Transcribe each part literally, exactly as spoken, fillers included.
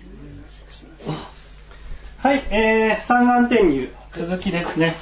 はい、えー、三眼転入続きですね。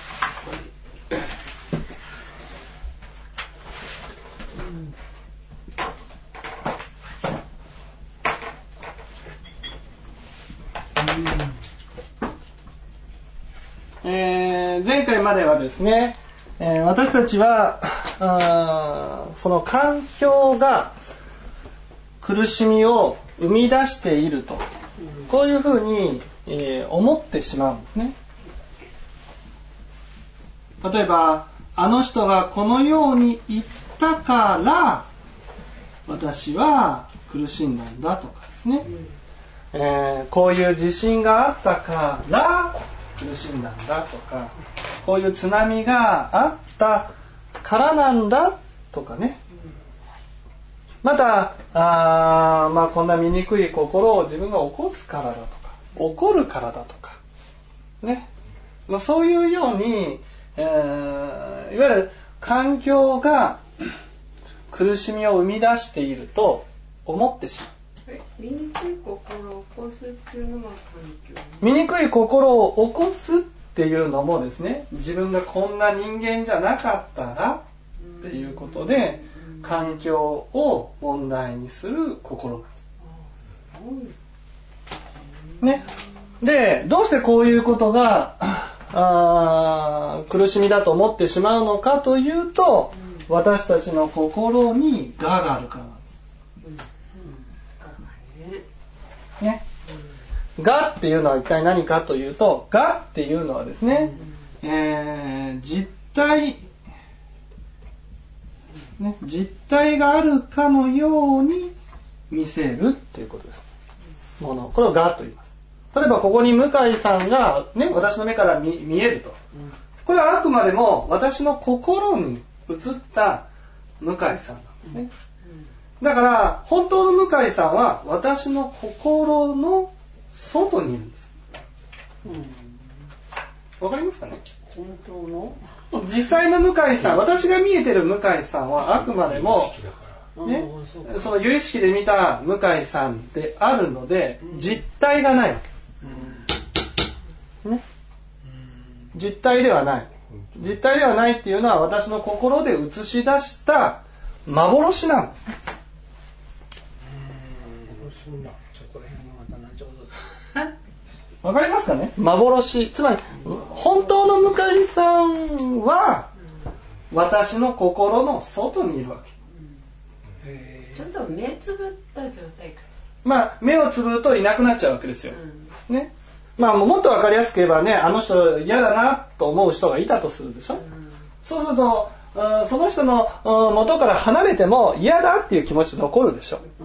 えー、前回まではですね、えー、私たちはあその環境が苦しみを生み出していると、こういうふうに、えー、思ってしまうんですね。例えばあの人がこのように言ったから私は苦しんだんだとかですね、えー、こういう地震があったから苦しんだんだとか、こういう津波があったからなんだとかね、またあ、まあ、こんな醜い心を自分が起こすからだとか怒るからだとかね、まあ、そういうように、えー、いわゆる環境が苦しみを生み出していると思ってしまう。 醜い心を起こすっていうのが環境。 醜い心を起こすっていうのもですね、自分がこんな人間じゃなかったらっていうことで環境を問題にする心なんです。ね。で、どうしてこういうことがあ苦しみだと思ってしまうのかというと、私たちの心に我があるからなんです。ね、我っていうのは一体何かというと、我っていうのはですね、えー、実体、ね、実体があるかのように見せるっていうことです。もの、これを我と言います。例えばここに向井さんが、ね、私の目から 見, 見えると。これはあくまでも私の心に映った向井さんなんですね。だから本当の向井さんは私の心の外にいるんです。わかりますかね？ 本当の実際の向井さん、私が見えてる向井さんはあくまでも、ね、その有意識で見た向井さんであるので、実体がないわけ、ね、実体ではない。実体ではないっていうのは私の心で映し出した幻なんです。わかりますかね？幻。つまり本当の向井さんは私の心の外にいるわけ。ちょっと目つぶった状態か。 まあ目をつぶるといなくなっちゃうわけですよ。うん、ね。まあもっとわかりやすく言えばね、あの人嫌だなと思う人がいたとするでしょ。うん、そうすると、うん、その人の、うん、元から離れても嫌だっていう気持ち残るでしょ。うん、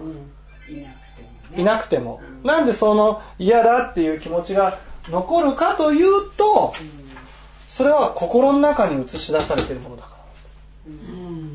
いなくてもね。いなくても。うん、なんでその嫌だっていう気持ちが残るかというと、うん、それは心の中に映し出されているものだから。うん、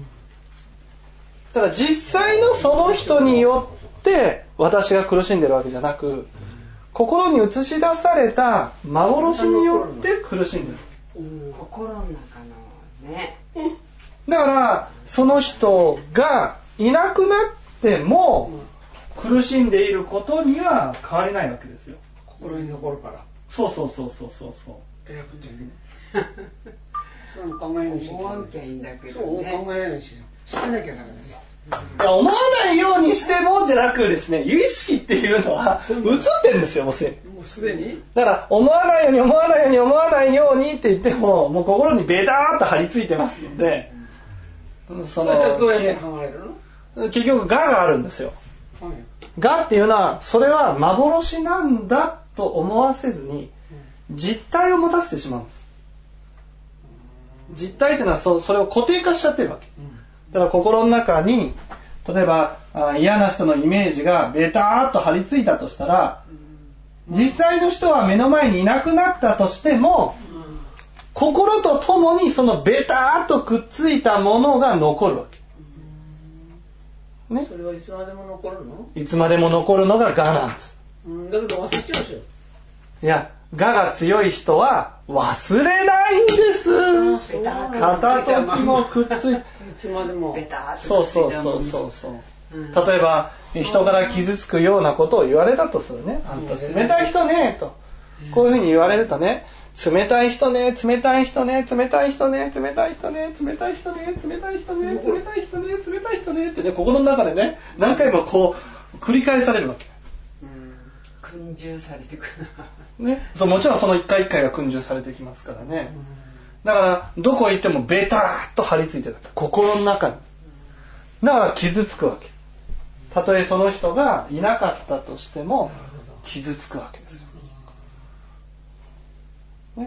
だから実際のその人によって私が苦しんでるわけじゃなく、心に映し出された幻によって苦しんでる。 うん、心の中のね。 だからその人がいなくなっても苦しんでいることには変わりないわけですよ。 心に残るから。 そうそうそうそうそうそう。 えやくてね。それも考えないし。 思わなきゃいいんだけどね。 そう考えないし、してなきゃダメだね。 思わないようにしてもじゃなくですね、有意識っていうのは映ってるんですよ、もうすでに。 もうすでに。 だから思わないように思わないように思わないようにって言っても、もう心にベターっと張り付いてますので、 そのそれはどうやって考えるの？結局我があるんですよ。はい、我っていうのはそれは幻なんだと思わせずに実体を持たせてしまうんです。実体っていうのは そ, それを固定化しちゃってるわけ。だから心の中に例えばあ嫌な人のイメージがベターっと張り付いたとしたら、実際の人は目の前にいなくなったとしても、心とともにそのベターっとくっついたものが残るわけ。 ね、それはいつまでも残るの？ いつまでも残るのが我なんです。 うん、だけど忘れちゃうでしょ。 いや、我が強い人は忘れないんです。片時もくっついて。 いつまでも。 そうそうそうそうそう。例えば人から傷つくようなことを言われたとするね。あんた冷たい人ねと。こういうふうに言われるとね、冷たい人ね、冷たい人ね、冷たい人ね、冷たい人ね、冷たい人ね、冷たい人ね、冷たい人ね、冷たい人ねってね、心の中でね、何回もこう繰り返されるわけ。 訓従されてくる。 ね、そうもちろんその一回一回が訓従されてきますからね。だからどこ行ってもベターッと張り付いてる。心の中に。だから傷つくわけ。たとえその人がいなかったとしても傷つくわけですよ。ね、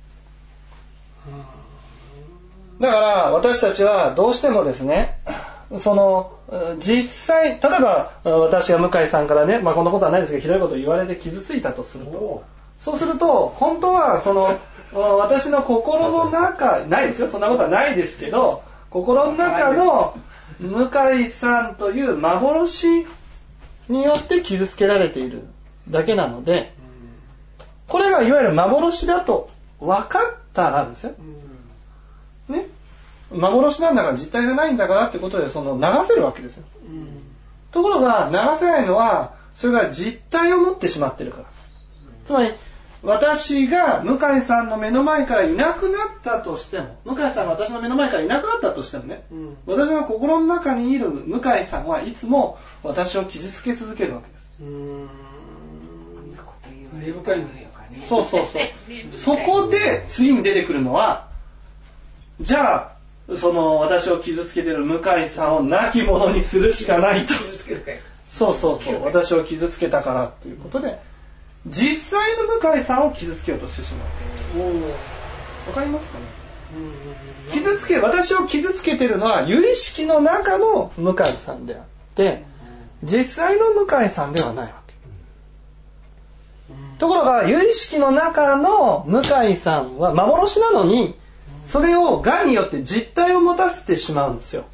だから私たちはどうしてもですね、その実際例えば私が向井さんからね、まあ、こんなことはないですけどひどいことを言われて傷ついたとすると、そうすると本当はその私の心の中ないですよ、そんなことはないですけど、心の中の向井さんという幻によって傷つけられているだけなので、これがいわゆる幻だと分かったらですよ、ね、幻なんだから実体じゃないんだからってことでその流せるわけですよ。ところが流せないのはそれが実体を持ってしまってるから。つまり私が向井さんの目の前からいなくなったとしても、向井さんが私の目の前からいなくなったとしてもね、うん、私の心の中にいる向井さんはいつも私を傷つけ続けるわけです。うーん、 根深いね。 そうそうそう。そこで次に出てくるのは、じゃあその私を傷つけている向井さんを亡き者にするしかないと。傷つけるかい。そうそうそう。私を傷つけたからということで。実際の向井さんを傷つけようとしてしまう。わかりますかね。傷つけ私を傷つけているのは有意識の中の向井さんであって実際の向井さんではないわけ。ところが有意識の中の向井さんは幻なのにそれをがによって実体を持たせてしまうんですよ。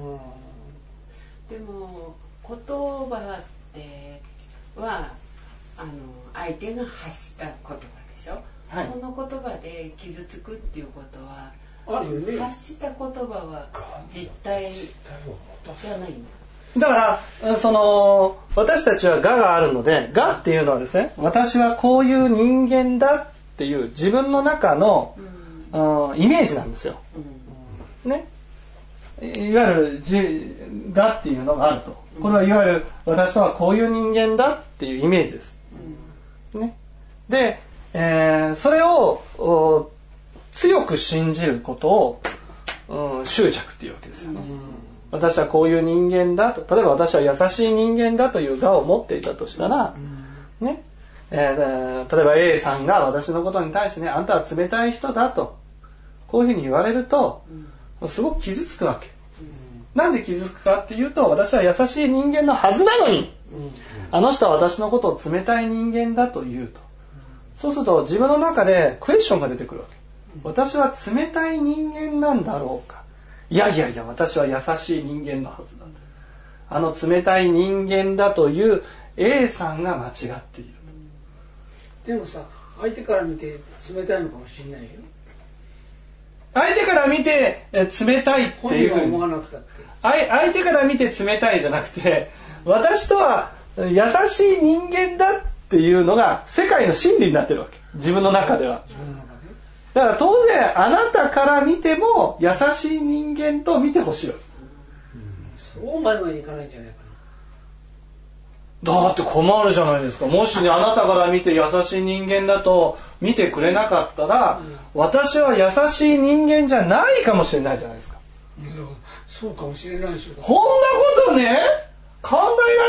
でも言葉ってはあの相手が発した言葉でしょ、はい、その言葉で傷つくっていうことはあるよね。発した言葉は実体じゃないんだ。だからその私たちは我があるので、我っていうのはですね、私はこういう人間だっていう自分の中の、うん、イメージなんですよ、うん、ね、いわゆる自我っていうのがあると。これはいわゆる私とはこういう人間だっていうイメージです、うん、ね、で、えー、それを強く信じることを、うん、執着っていうわけですよね、うん、私はこういう人間だと。例えば私は優しい人間だという我を持っていたとしたら、うん、ね、えー、例えば A さんが私のことに対してね、あんたは冷たい人だとこういうふうに言われると、うん、すごく傷つくわけ。なんで傷つくかっていうと、私は優しい人間のはずなのに、うん、あの人は私のことを冷たい人間だと言うと、そうすると自分の中でクエスチョンが出てくるわけ。私は冷たい人間なんだろうか。いやいやいや、私は優しい人間のはずだと。あの冷たい人間だという A さんが間違っている。 でもさ、相手から見て冷たいのかもしれないよ。 相手から見て冷たいっていうふうに思わなくたって相手から見て冷たいじゃなくて、私とは優しい人間だっていうのが世界の真理になってるわけ。自分の中では。だから当然あなたから見ても優しい人間と見てほしいわけ。 そうまではいかないんじゃないかな。だって困るじゃないですか。もしね、あなたから見て優しい人間だと見てくれなかったら、うん、私は優しい人間じゃないかもしれないじゃないですか。 いや、そうかもしれないでしょ。 こんなことね、考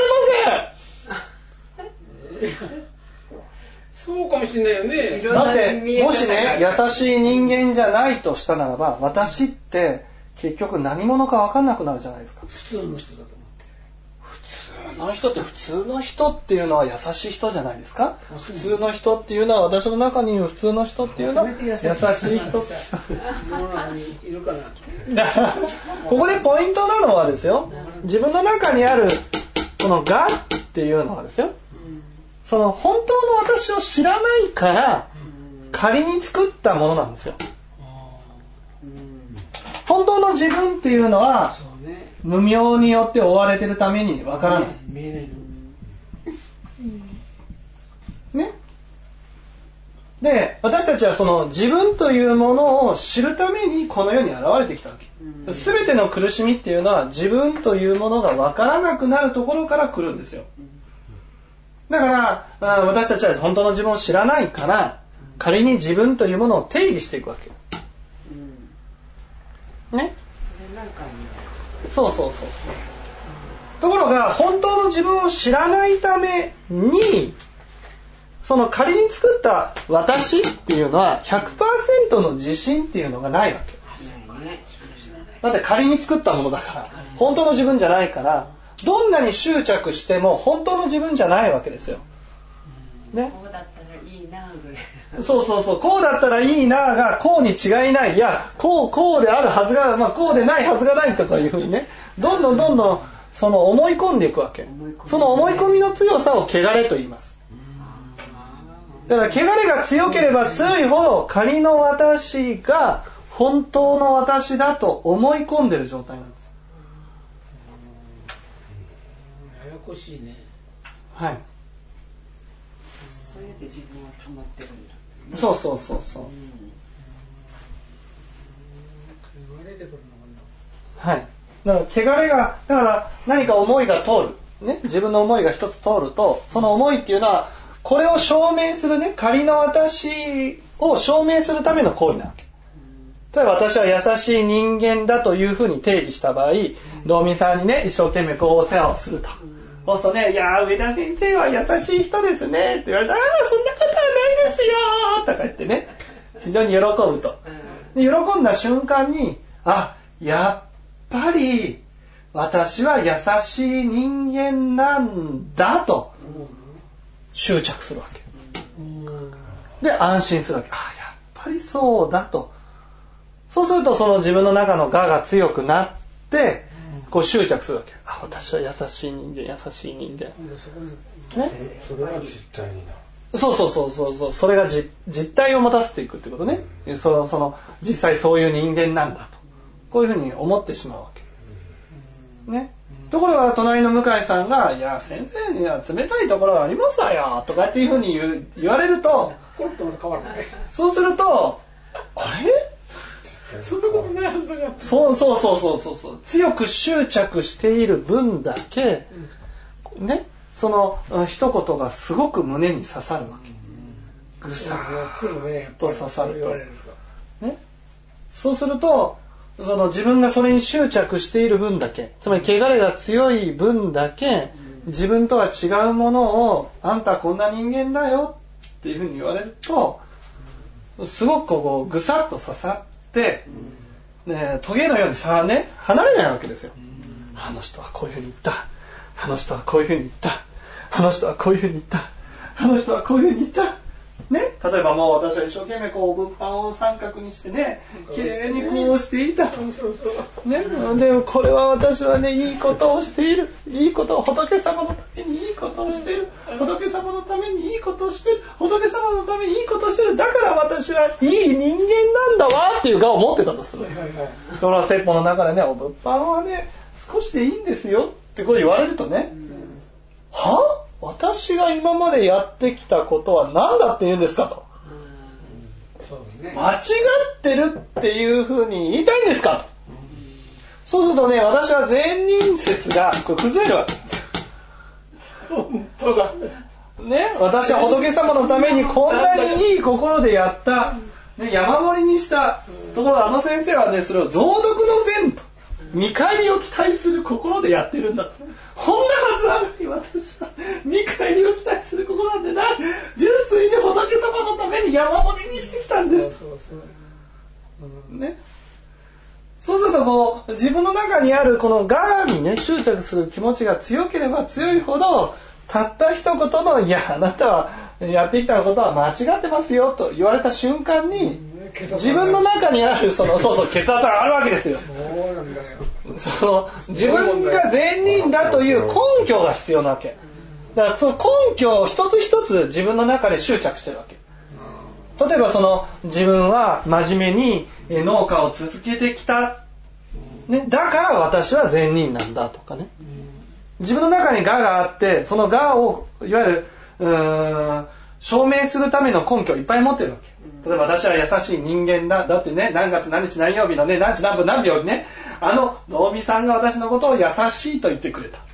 えられません。 そうかもしれないよね。 だってもしね、優しい人間じゃないとしたならば、私って結局何者か分かんなくなるじゃないですか。 普通の人だと思ってる。 普通の人って、普通の人っていうのは優しい人じゃないですか。普通の人っていうのは、私の中にいる普通の人っていうのは優しい人。 世の中にいるかな。 ここでポイントなのはですよ、自分の中にあるこの我っていうのはですよ、その本当の私を知らないから仮に作ったものなんですよ。本当の自分っていうのは無明によって追われてるためにわからない。 見えないの。 ね。で、私たちはその自分というものを知るためにこの世に現れてきたわけ。すべての苦しみっていうのは自分というものがわからなくなるところから来るんですよ。だから私たちは本当の自分を知らないから仮に自分というものを定義していくわけ。ね。そうそうそうそう。ところが本当の自分を知らないためにその仮に作った私っていうのは ひゃくパーセント の自信っていうのがないわけ。だって仮に作ったものだから本当の自分じゃないからどんなに執着しても本当の自分じゃないわけですよ。ね。 こうだったらいいなぐらい。 そうそうそう。こうだったらいいながこうに違いない。いやこうこうであるはずが、まあ、こうでないはずがないとかいうふうにねどんどんどんどんその思い込んでいくわけ。その思い込みの強さを汚れと言います。だから汚れが強ければ強いほど仮の私が本当の私だと思い込んでる状態なんです。 ややこしいね。 はい。 そうやって自分を保ってるんだ、ね。 そうそうそうそう。 汚れてくるのかな。はい。だから汚れがだから何か思いが通る、ね、自分の思いが一つ通るとその思いっていうのはこれを証明するね仮の私を証明するための行為なわけ。例えば私は優しい人間だというふうに定義した場合道民さんにね一生懸命こうお世話をするとそうするとねいや上田先生は優しい人ですねって言われたらああそんなことはないですよとか言ってね非常に喜ぶとで喜んだ瞬間にあやっぱり私は優しい人間なんだと執着するわけで安心するわけあやっぱりそうだとそうするとその自分の中の我が強くなってこう執着するわけあ私は優しい人間優しい人間、ね、 それが実体になるそうそうそうそうそうそれがじ実体を持たせていくってことね、うん、そのその実際そういう人間なんだとこういうふうに思ってしまうわけ、ね、ところが隣の向井さんがいや先生には冷たいところがありますわよとかっていうふうに 言, う言われるとそうするとあれそんなことないはずだからそうそうそうそうそうそう強く執着している分だけ、うん、ねその一言がすごく胸に刺さるわけ、うん、ぐさーっと刺さると、ね、そうするとその自分がそれに執着している分だけつまり汚れが強い分だけ自分とは違うものをあんたこんな人間だよっていうふうに言われるとすごくこうぐさっと刺さって、ね、トゲのようにさ、ね、離れないわけですよ。あの人はこういうふうに言ったあの人はこういうふうに言ったあの人はこういうふうに言ったあの人はこういうふうに言ったね、例えばもう私は一生懸命こう物販を三角にしてね綺麗にこうしていたそうそうそう、ね、でもこれは私はねいいことをしているいいことを仏様のためにいいことをしている仏様のためにいいことをしている仏様のためにいいことをしているだから私はいい人間なんだわっていう我を持ってたとする。それは説法の中でね物販はね少しでいいんですよってこれ言われるとね、うん、は私が今までやってきたことは何だって言うんですかと、うんそうね、間違ってるっていうふうに言いたいんですかと、うん、そうするとね私は善人説がこれ崩れるわけ本当だね私は仏様のためにこんなにいい心でやった、ね、山盛りにしたところあの先生はねそれを増徳の善と見返りを期待する心でやってるんだ。こんなはずはない私は見返りを期待する心なんてない純粋に仏様のために山盛りにしてきたんです。そうそうそう、うん、ね。そうするとこう自分の中にあるこの我にね執着する気持ちが強ければ強いほどたった一言のいやあなたはやってきたことは間違ってますよと言われた瞬間に自分の中にあるそのそうそう血圧があるわけですよ。そうなんだよ。その自分が善人だという根拠が必要なわけ。だからその根拠を一つ一つ自分の中で執着してるわけ。例えばその自分は真面目に農家を続けてきた。 ね、だから私は善人なんだとかね、自分の中に我があってその我をいわゆるうーん証明するための根拠をいっぱい持ってるわけ。例えば私は優しい人間だ。だってね、何月何日何曜日のね、何時何分何秒にね、あの能見さんが私のことを優しいと言ってくれた。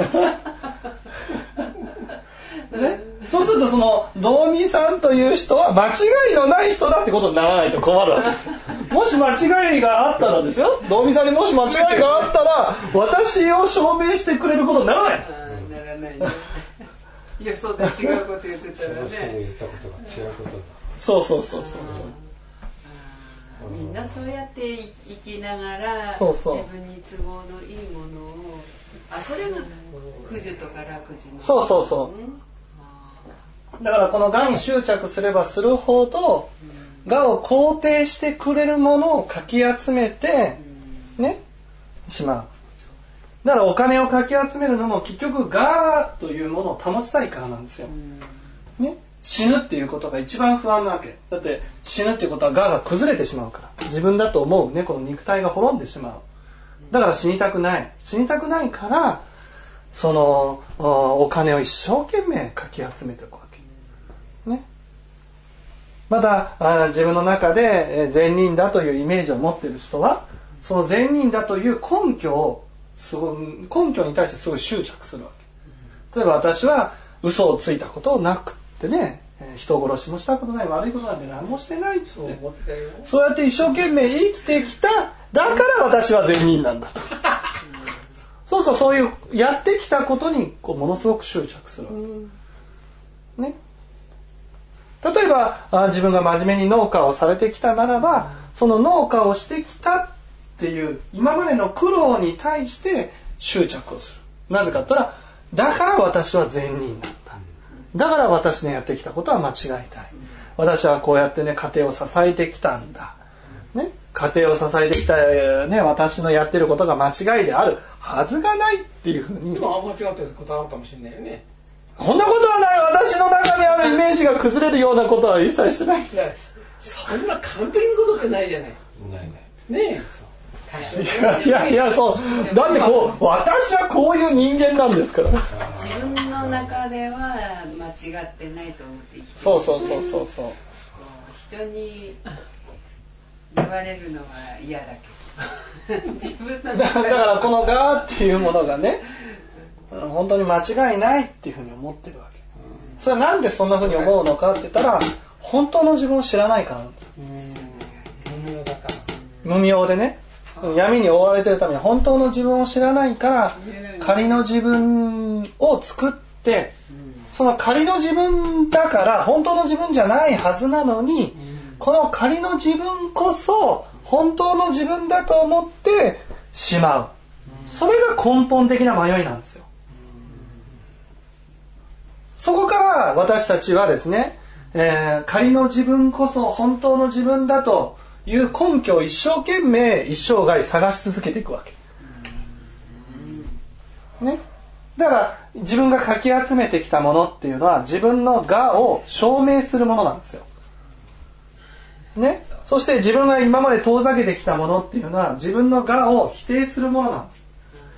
ね、そうするとその能見さんという人は間違いのない人だってことにならないと困るわけです。もし間違いがあったらですよ、能見さんにもし間違いがあったら私を証明してくれることにならない。 ならないね。いや、そうだ、違うこと言ってたらね。 その人が言ったことが違うことになる。 そうそうそうそうそう。 みんなそうやって生きながらそうそう自分に都合のいいものを、あ、それが不樹とか楽樹の。 そうそうそう。だからこの我に執着すればするほど、我を肯定してくれるものをかき集めてねしまう。だからお金をかき集めるのも結局我というものを保ちたいからなんですよ。ね、死ぬっていうことが一番不安なわけ。だって死ぬっていうことは我が崩れてしまうから。自分だと思うね、この肉体が滅んでしまう。だから死にたくない。死にたくないから、そのお金を一生懸命かき集めていくわけ。ね。また自分の中で善人だというイメージを持っている人は、その善人だという根拠をすごい根拠に対してすごい執着するわけ。例えば私は嘘をついたことなくってね、人殺しもしたことない、悪いことなんて何もしてないって、そう思ってたよ。そうやって一生懸命生きてきた、だから私は善人なんだと。そうそう、そういうやってきたことにこうものすごく執着するわけ。ね。例えばあ自分が真面目に農家をされてきたならば、その農家をしてきたっていう今までの苦労に対して執着をする。なぜかって言ったら、だから私は善人なんだ。だから私のやってきたことは間違いない。私はこうやってね家庭を支えてきたんだ。ね、家庭を支えてきた、ね、私のやってることが間違いであるはずがないっていうふうに。 でも間違ってることあるかもしれないよね。 そんなことはない。私の中にあるイメージが崩れるようなことは一切してない。 そんな完璧なことってないじゃない。 ないない。 ねえ。 いやいやいや、そうだってこう私はこういう人間なんですから。 自分の中では間違ってないと思って生きてる。 そうそうそうそうそう。 人に言われるのは嫌だけど。自分の中でだからこの我っていうものがね、本当に間違いないっていうふうに思ってるわけ。それはなんでそんなふうに思うのかって言ったら、本当の自分を知らないからなんですよ。 無明だから。 無明でね、闇に覆われているために本当の自分を知らないから、仮の自分を作って、その仮の自分だから本当の自分じゃないはずなのに、この仮の自分こそ本当の自分だと思ってしまう。それが根本的な迷いなんですよ。そこから私たちはですね、えー、仮の自分こそ本当の自分だという根拠を一生懸命一生涯探し続けていくわけ。ね。だから自分がかき集めてきたものっていうのは自分の我を証明するものなんですよ。ね。そして自分が今まで遠ざけてきたものっていうのは自分の我を否定するものなんです。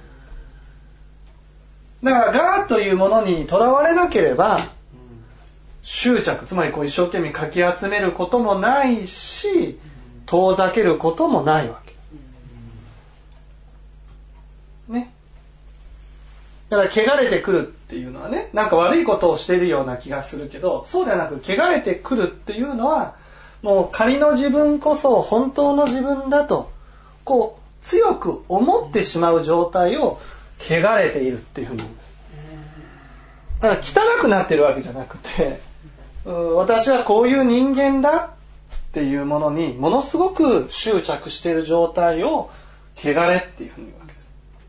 だから我というものにとらわれなければ執着、つまりこう一生懸命かき集めることもないし遠ざけることもないわけ。ね。だから汚れてくるっていうのはね、なんか悪いことをしているような気がするけど、そうではなく汚れてくるっていうのはもう仮の自分こそ本当の自分だとこう強く思ってしまう状態を汚れているっていうふうに言うんです。だから汚くなってるわけじゃなくて、私はこういう人間だっていうものにものすごく執着している状態を汚れっていうふうに言うわけ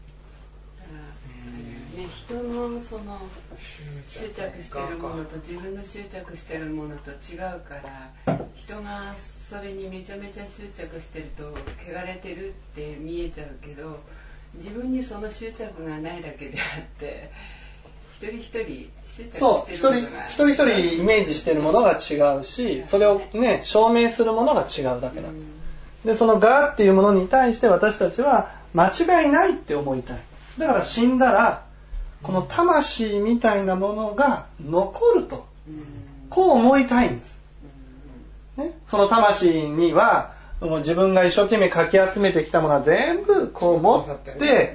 です。ね、人のその執着しているものと自分の執着しているものと違うから人がそれにめちゃめちゃ執着してると汚れてるって見えちゃうけど自分にその執着がないだけであって一人一人執着してるものがそう一人一人一人イメージしているものが違うしそれをね証明するものが違うだけなんです。でその我っていうものに対して私たちは間違いないって思いたい。だから死んだらこの魂みたいなものが残ると、こう思いたいんです、ね、その魂にはもう自分が一生懸命かき集めてきたものは全部こう持って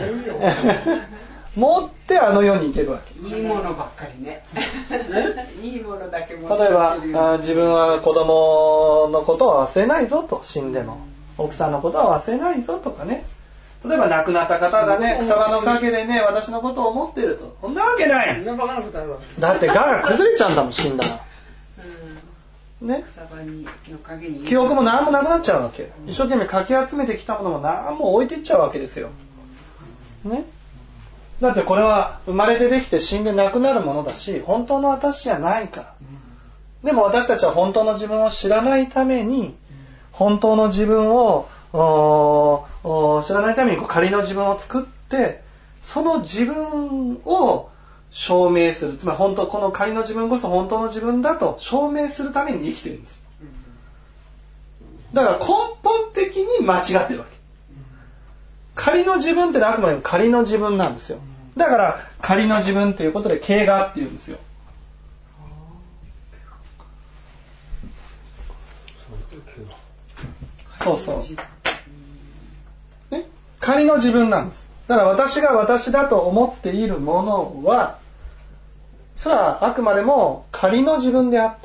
持ってあの世に行けるわけ。 いいものばっかりねいいものだけ持って例えばあ自分は子供のことを忘れないぞと、死んでも奥さんのことは忘れないぞとかね、例えば亡くなった方がね草葉の陰でね私のことを思っていると、そんなわけない。だって蛾が崩れちゃうんだもん死んだら、ね、 草葉にの陰に記憶も何もなくなっちゃうわけ。一生懸命かき集めてきたものも何も置いていっちゃうわけですよ、ね、だってこれは生まれてできて死んでなくなるものだし本当の私じゃないから。でも私たちは本当の自分を知らないために本当の自分を知らないために仮の自分を作って、その自分を証明する、つまり本当この仮の自分こそ本当の自分だと証明するために生きてるんです。だから根本的に間違ってるわけ。仮の自分ってあくまでも仮の自分なんですよ。だから仮の自分っていうことで形骸っていうんですよ。そうそう、ね、仮の自分なんです。だから私が私だと思っているものはそれはあくまでも仮の自分であって、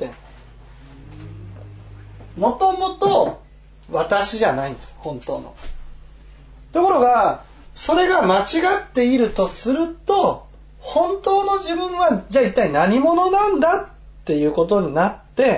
もともと私じゃないんです、本当の。ところがそれが間違っているとすると、本当の自分はじゃあ一体何者なんだっていうことになって、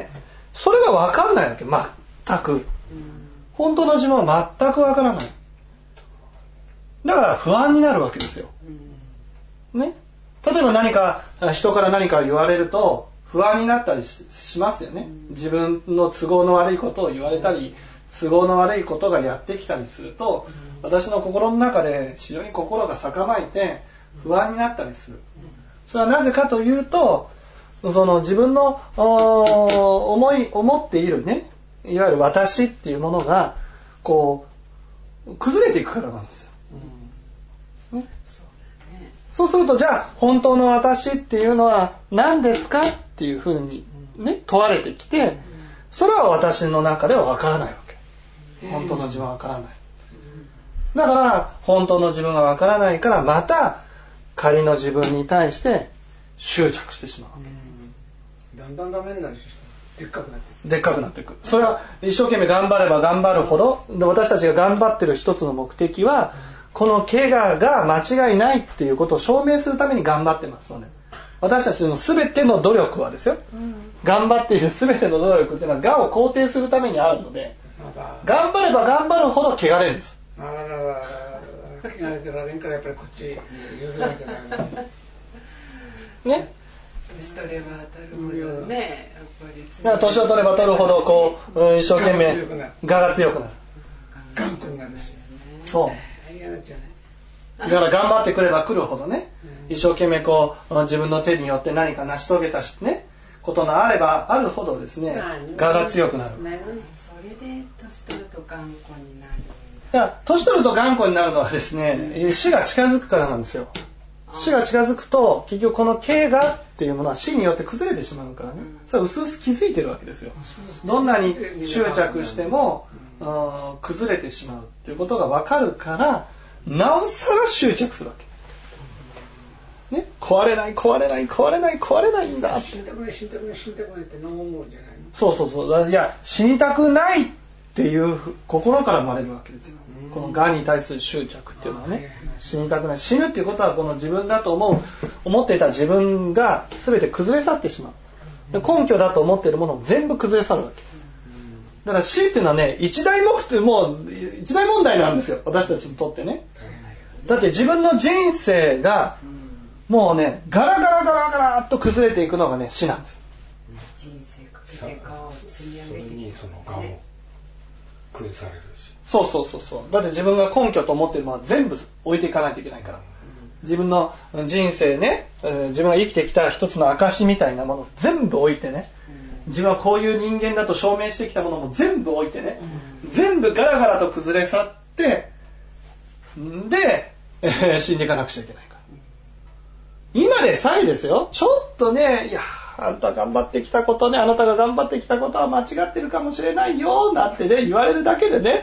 それが分かんないわけ。全く本当の自分は全く分からない。だから不安になるわけですよ、ね、例えば何か人から何か言われると不安になったり し, しますよね。自分の都合の悪いことを言われたり都合の悪いことがやってきたりすると、私の心の中で非常に心が逆まいて不安になったりする。それはなぜかというと、その自分の思い思っているね、いわゆる私っていうものがこう崩れていくからなんですよ、ね、そうするとじゃあ本当の私っていうのは何ですかっていうふうに、ね、問われてきて、それは私の中では分からないわけ。本当の自分は分からない。だから本当の自分が分からないからまた仮の自分に対して執着してしまうわけ。 だんだんダメになるしでっかくなっていく。 でっかくなっていく。それは一生懸命頑張れば頑張るほど、私たちが頑張ってる一つの目的はこの怪我が間違いないっていうことを証明するために頑張ってますので、私たちの全ての努力はですよ、うん、頑張っている全ての努力っていうのは我を肯定するためにあるので、頑張れば頑張るほど汚れるんです。 あららららら、汚れてられんからやっぱりこっち譲らなきゃダメね。 年取れば取るほどね、やっぱりだから年を取れば取るほどこう、うん、一生懸命我が強くなる。 頑固になるし。 そう。だから頑張ってくれば来るほどね、一生懸命こう自分の手によって何か成し遂げたしね、ことのあればあるほどですね、我が強くなる。 それで年取ると頑固になる。 だから年取ると頑固になるのはですね、死が近づくからなんですよ。死が近づくと結局この形がっていうものは死によって崩れてしまうからね、それは薄々気づいてるわけですよ。どんなに執着しても、うん、崩れてしまうっていうことが分かるから、なおさら執着するわけ、ね、壊れない壊れない壊れない壊れないんだって、 死にたくない死にたくない死にたくないって何も思うんじゃないの。 そうそうそう、いや死にたくないっていう心から生まれるわけですよ。このがんに対する執着っていうのはね、死にたくない、死ぬっていうことはこの自分だと思う思っていた自分が全て崩れ去ってしまう。根拠だと思っているものも全部崩れ去るわけ。だから死っていうのはね、一大目的、もう一大問題なんですよ、私たちにとってね。だって自分の人生がもうね、ガラガラガラガラっと崩れていくのがね、死なんです。 人生かけて顔を積み上げていく、 その顔を崩されるし。 そうそうそうそう。だって自分が根拠と思っているものは全部置いていかないといけないから。自分の人生ね、自分が生きてきた一つの証みたいなものを全部置いてね、自分はこういう人間だと証明してきたものも全部置いてね、全部ガラガラと崩れ去ってで、えー、死んでいかなくちゃいけないから。今でさえですよ、ちょっとね、いやあんた頑張ってきたことね、あなたが頑張ってきたことは間違ってるかもしれないよなんてね言われるだけでね、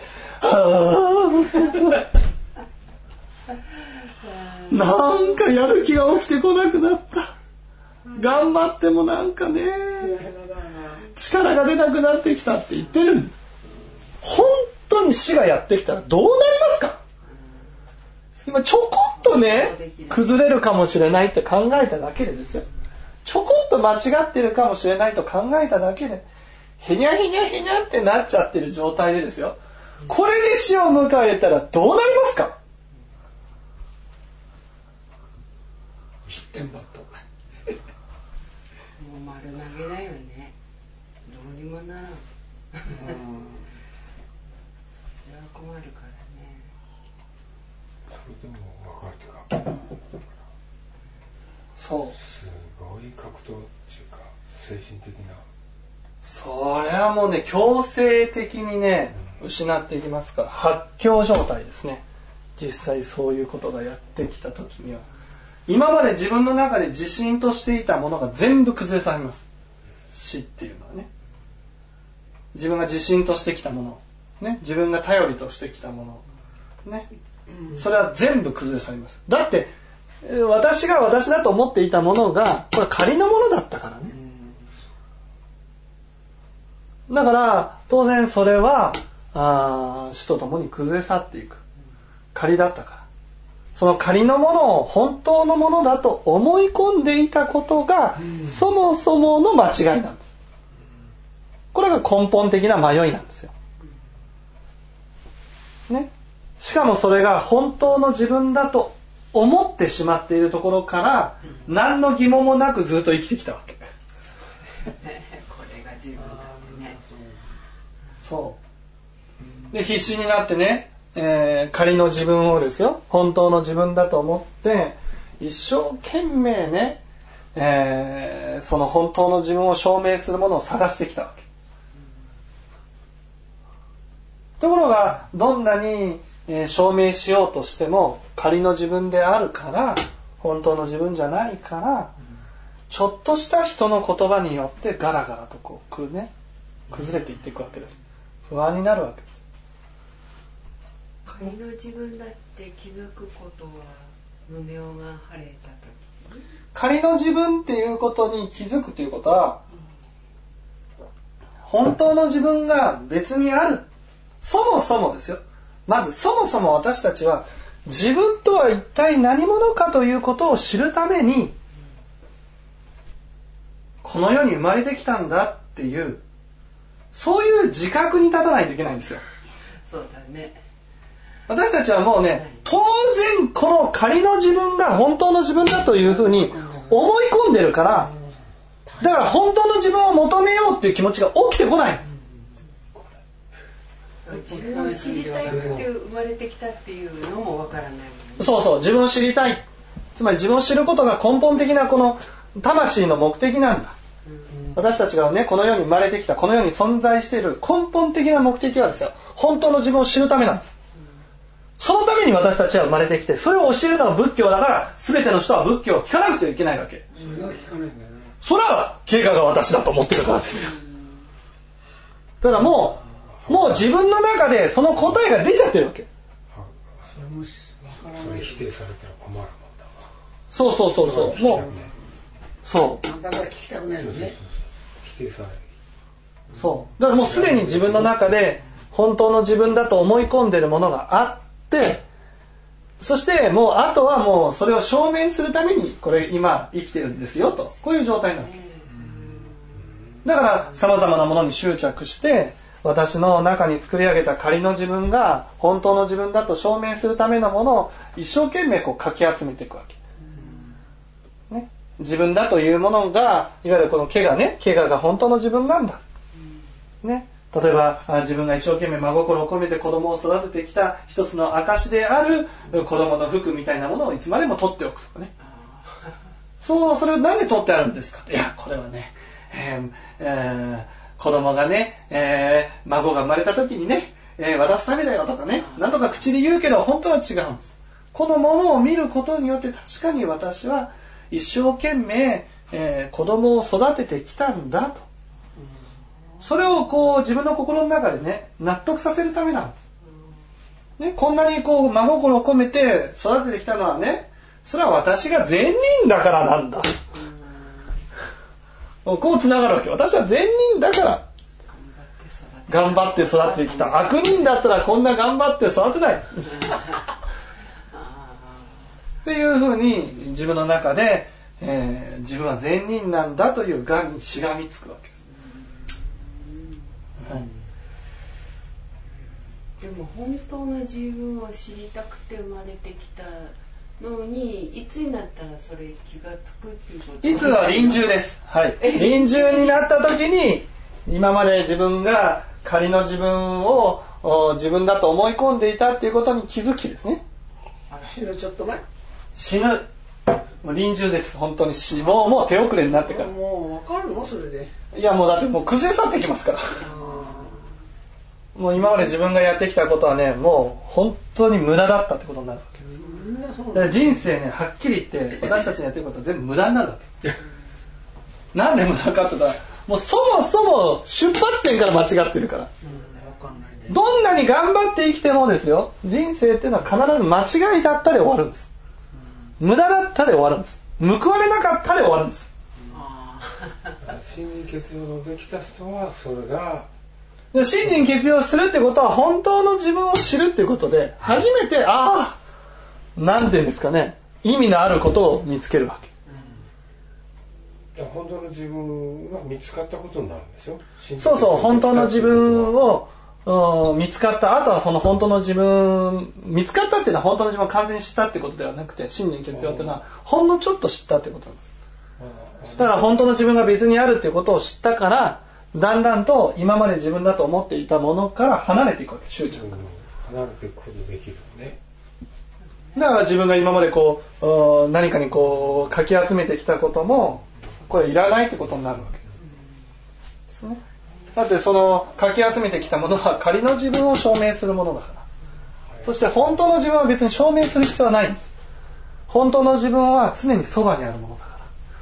なんかやる気が起きてこなくなった。頑張ってもなんかね力が出なくなってきたって言ってる。本当に死がやってきたらどうなりますか。今ちょこっとね崩れるかもしれないって考えただけでですよ、ちょこっと間違ってるかもしれないと考えただけでへにゃへにゃへにゃってなっちゃってる状態でですよ、これで死を迎えたらどうなりますか。 失点バットもう丸投げだよね。どうにもならん。それは困るからね。 それでも分かるというか、 そうすごい格闘っていうか精神的な、 それはもうね強制的にね、うん、失っていきますから、発狂状態ですね。実際そういうことがやってきた時には今まで自分の中で自信としていたものが全部崩れ去ります。死っていうのはね、自分が自信としてきたもの、ね、自分が頼りとしてきたもの、ね、それは全部崩れ去ります。だって私が私だと思っていたものがこれ仮のものだったからね。だから当然それはあ死とともに崩れ去っていく。仮だったから、その仮のものを本当のものだと思い込んでいたことがそもそもの間違いなんです。これが根本的な迷いなんですよ、ね、しかもそれが本当の自分だと思ってしまっているところから何の疑問もなくずっと生きてきたわけ。 これが自分だね。 そうで必死になってね、えー、仮の自分をですよ本当の自分だと思って一生懸命ね、えー、その本当の自分を証明するものを探してきたわけ。ところがどんなに、えー、証明しようとしても仮の自分であるから本当の自分じゃないから、ちょっとした人の言葉によってガラガラとこうくね崩れていっていくわけです。不安になるわけです。 仮の自分だって気づくことは無明が晴れた時、 仮の自分っていうことに気づくということは、うん、本当の自分が別にある。そもそもですよ、まずそもそも私たちは自分とは一体何者かということを知るために、うん、この世に生まれてきたんだっていうそういう自覚に立たないといけないんですよ。 そうだね。 私たちはもうね、当然この仮の自分が本当の自分だというふうに思い込んでるから、だから本当の自分を求めようっていう気持ちが起きてこない。 自分を知りたいって生まれてきたっていうのもわからないもんね。 そうそう、自分を知りたい、つまり自分を知ることが根本的なこの魂の目的なんだ。私たちがねこの世に生まれてきた、この世に存在している根本的な目的はですよ、本当の自分を知るためなんです。そのために私たちは生まれてきて、それを教えるのは仏教だから、全ての人は仏教を聞かなくてはいけないわけ。 それは聞かないんだよね。 それは経過が私だと思ってるからですよ。だからもうもう自分の中でその答えが出ちゃってるわけ。 それも分からない。 否定されたら困るもんだわ。 そうそうそうそう。もうそうだから聞きたくないのね。 否定される。 そうだからもうすでに自分の中で本当の自分だと思い込んでるものがあって、そしてもうあとはもうそれを証明するためにこれ今生きてるんですよと、こういう状態なの。だから様々なものに執着して、私の中に作り上げた仮の自分が本当の自分だと証明するためのものを一生懸命こうかき集めていくわけ、ね、自分だというものが、いわゆるこの怪我ね、怪我が本当の自分なんだ、ね、例えば自分が一生懸命真心を込めて子供を育ててきた一つの証である子供の服みたいなものをいつまでも取っておくとかね。そう、それをなんで取ってあるんですか。いや、これはね、えーえー、子供がね、えー、孫が生まれた時にね、 えー、渡すためだよとかね、なんとか口で言うけど本当は違うんです。このものを見ることによって確かに私は一生懸命、えー、子供を育ててきたんだと。それをこう自分の心の中でね、納得させるためなんです。ね、こんなにこう真心を込めて育ててきたのはね、それは私が善人だからなんだ。こうつながるわけ。私は善人だから頑張って育ててきた。悪人だったらこんな頑張って育てない。っていうふうに自分の中で、えー、自分は善人なんだというがんにしがみつくわけです。はい、 でも本当の自分を知りたくて生まれてきたのに、いつになったらそれ気がつくっていうこと？ いつは臨終です。はい。臨終になった時に、今まで自分が仮の自分を自分だと思い込んでいたっていうことに気づきですね。 死ぬちょっと前。 死ぬ。もう臨終です。本当に死もうもう手遅れになってから。 もう分かるのそれで。 いやもうだってもう崩れ去ってきますから。もう今まで自分がやってきたことはね、もう本当に無駄だったってことになるわけです。だから人生ね、はっきり言って私たちのやってることは全部無駄になるわけ。なんで無駄かって言ったら、もうそもそも出発点から間違ってるから。どんなに頑張って生きてもですよ、人生っていうのは必ず間違いだったで終わるんです。無駄だったで終わるんです。報われなかったで終わるんです。 信心欠如のできた人はそれが信心欠如するってことは本当の自分を知るっていうことで、初めてああなんていうんですかね、意味のあることを見つけるわけ。 うん、本当の自分が見つかったことになるんでしょ。 そうそう、本当の自分をうん、見つかった。あとはその本当の自分見つかったっていうのは本当の自分を完全に知ったってことではなくて、信心欠如っていうのはほんのちょっと知ったってことなんです。だから本当の自分が別にあるっていうことを知ったから、だんだんと今まで自分だと思っていたものから離れていくわけ、執着が、 うん、離れていくことができるね。 だから自分が今までこう何かにこうかき集めてきたこともこれいらないってことになるわけですね。だってそのかき集めてきたものは仮の自分を証明するものだから、そして本当の自分は別に証明する必要はないんです。本当の自分は常にそばにあるものだから。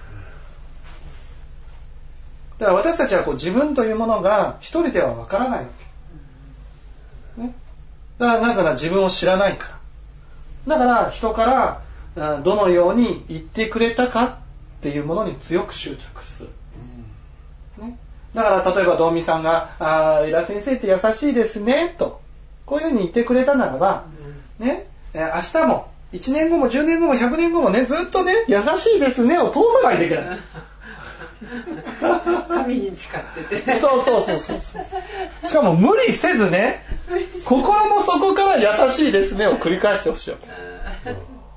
だから私たちはこう自分というものが一人ではわからないわけ、ね、だからなぜなら自分を知らないから。だから人からどのように言ってくれたかっていうものに強く執着する、ね、だから例えば道美さんがあ江田先生って優しいですねとこういうふうに言ってくれたならば、ね、明日もいちねんごもじゅうねんごもひゃくねんごもねずっとね優しいですねを通さないといけない神に誓っててそうそうそうそうしかも無理せずね心の底から優しいですねを繰り返してほしいわけ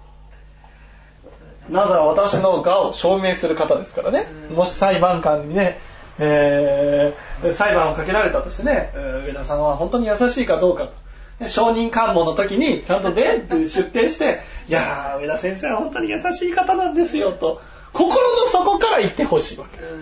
なぜなら私の我を証明する方ですからね。もし裁判官にね、えー、裁判をかけられたとしてね、上田さんは本当に優しいかどうかと証人喚問の時にちゃんとねって出廷していやー上田先生は本当に優しい方なんですよと心の底から言ってほしいわけです。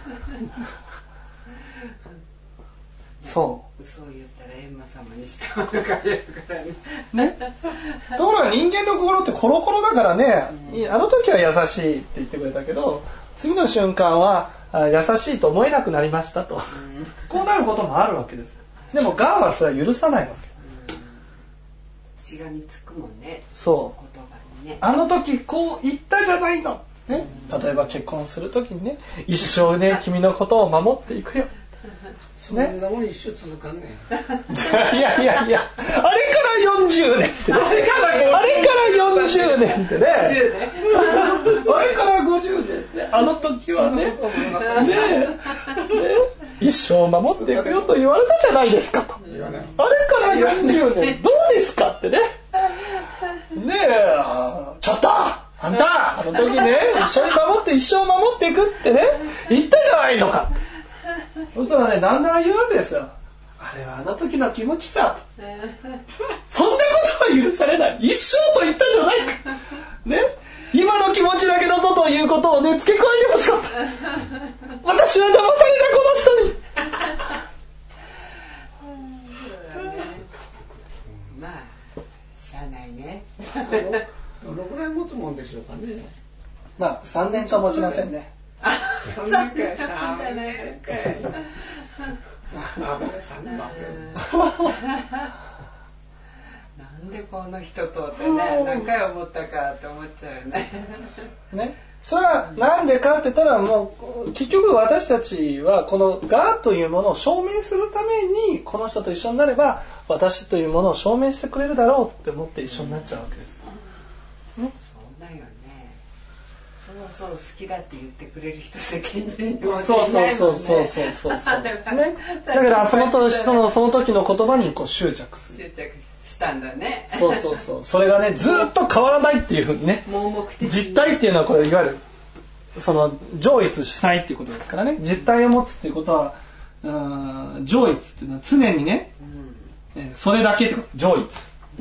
そう。 嘘を言ったら閻魔様にしてもらえるからね。 ね。ところが人間の心ってコロコロだからね、うん、あの時は優しいって言ってくれたけど、次の瞬間は優しいと思えなくなりましたと、うん、こうなることもあるわけです。でもがんはそれは許さないわけ。 しがみつくもんね。 そう。 言葉にね。 あの時こう言ったじゃないの。ね、例えば結婚するときにね一生ね君のことを守っていくよ、ね、 そんなもん一生続かんねいやいやいやあれからよんじゅうねんってねあれからよんじゅうねんってねあれからごじゅうねんってあの時はねねね一生守っていくよと言われたじゃないですかとあれからよんじゅうねんどうですかってねねえちょっとあんたあの時ね一緒に守って一生守っていくってね言ったじゃないのかそしたらねだんだん言うわけですよ。あれはあの時の気持ちさとそんなことは許されない一生と言ったじゃないかね今の気持ちだけのことを言うことをね付け加えてほしかった私は騙されたこの人にさんねんと持ちませんね。 あ、そんなかい、さんねんかい。あ、これさんねんばっかり。なんでこの人とってね、何回思ったかって思っちゃうよね。 ね。それはなんでかって言ったら、もう結局私たちはこの我というものを証明するためにこの人と一緒になれば私というものを証明してくれるだろうって思って一緒になっちゃうわけです。 ね、そうだよね。そうそう好きだって言ってくれる人世間中にもいないもんね。 そうそうそうそうそうそうそう。ね。だからその時そのその時の言葉にこう執着する。 執着したんだね。 そうそうそう。それがねずっと変わらないっていうふうにね。 盲目的。 実体っていうのはこれいわゆるその上越主体っていうことですからね。実体を持つっていうことは、うん、上越っていうのは常にね、うん、それだけってこと。上越。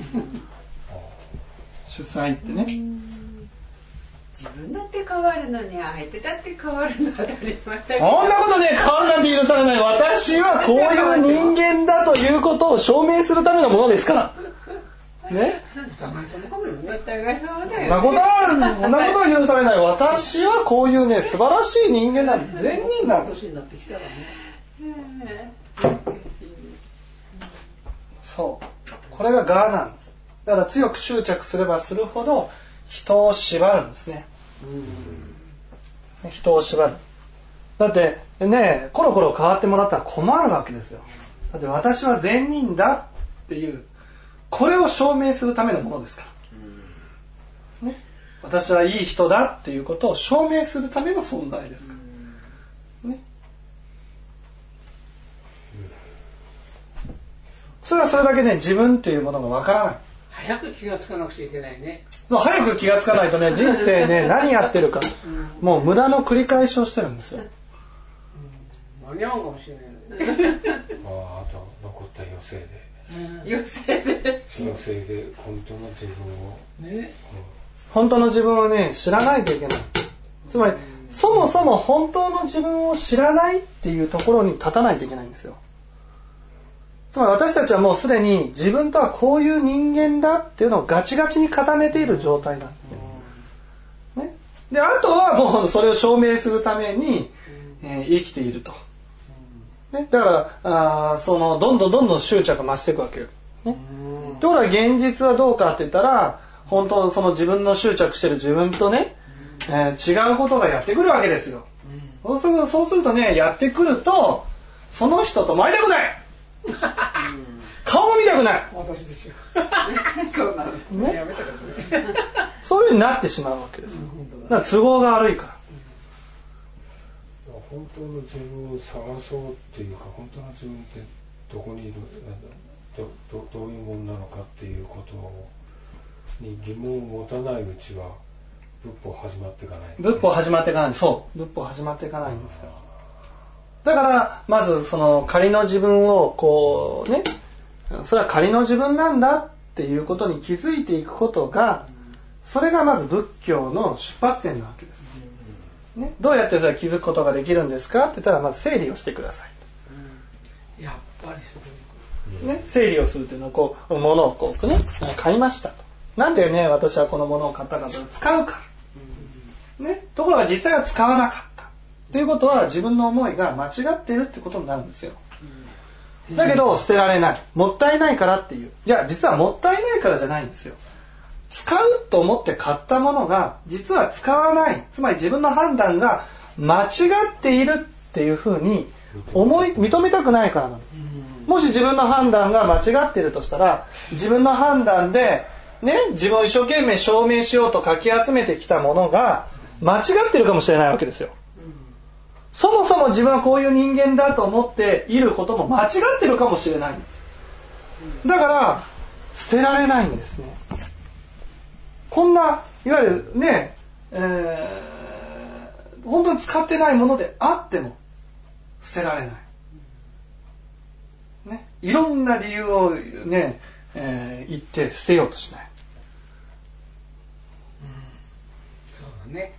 主催ってね。 自分だって変わるのに相手だって変わるのは当たり前だけど。 そんなことね変わるなんて許されない。私はこういう人間だということを証明するためのものですから。ね。 お互い様かもよね。 お互い様だよね。 そんなことはそんなことは許されない。私はこういうね素晴らしい人間なんで善人なん年になってきたらね。 そう。これが我なんです。だから強く執着すればするほど人を縛るんですね。うん、人を縛る。だってねコロコロ変わってもらったら困るわけですよ。だって私は善人だっていうこれを証明するためのものですから、ね、私はいい人だっていうことを証明するための存在ですから、ね、それはそれだけね自分というものがわからない。 早く気がつかなくちゃいけないね。 早く気がつかないとね人生ね何やってるかもう無駄の繰り返しをしてるんですよ。 間に合うかもしれないね。 ああと残った余生で。 余生で余生で本当の自分をね、うん、 本当の自分をね知らないといけない。つまりそもそも本当の自分を知らないっていうところに立たないといけないんですよ。つまり私たちはもうすでに自分とはこういう人間だっていうのをガチガチに固めている状態なんですね。ね、であとはもうそれを証明するために、えー、生きていると。ね、だからあそのどんどんどんどん執着が増していくわけよ。ね、ところが現実はどうかって言ったら本当その自分の執着してる自分とね、えー、違うことがやってくるわけですよ。そうする、そうするとねやってくるとその人と会いたくない顔も見たくない。 私でしょ。 そうなの、 ね、やめたからね。 そういう風になってしまうわけです。だから都合が悪いから。 本当の自分を探そうっていうか本当の自分ってどこにいる ど, ど, どういうものなのかっていうことに疑問を持たないうちは仏法始まっていかない。 仏法始まっていかない。そう仏法始まっていかないんですよ。だからまずその仮の自分をこうねそれは仮の自分なんだっていうことに気づいていくことがそれがまず仏教の出発点なわけです。ね、どうやってそれ気づくことができるんですかって言ったらまず整理をしてください、 うん、やっぱりそれ、ね、整理をするというのはこう物をこう、ね、買いましたと。なんでね私はこの物を買ったかというと使うから、ね、ところが実際は使わなかったということは自分の思いが間違っているってことになるんですよ。だけど捨てられないもったいないからっていう。いや実はもったいないからじゃないんですよ。使うと思って買ったものが実は使わない、つまり自分の判断が間違っているっていうふうに思い認めたくないからなんです。もし自分の判断が間違っているとしたら自分の判断で、ね、自分を一生懸命証明しようとかき集めてきたものが間違っているかもしれないわけですよ。そもそも自分はこういう人間だと思っていることも間違っているかもしれないんです。だから捨てられないんですね。こんないわゆるね、えー、本当に使ってないものであっても捨てられない、ね、いろんな理由をね、えー、言って捨てようとしない、 うん、そうだね。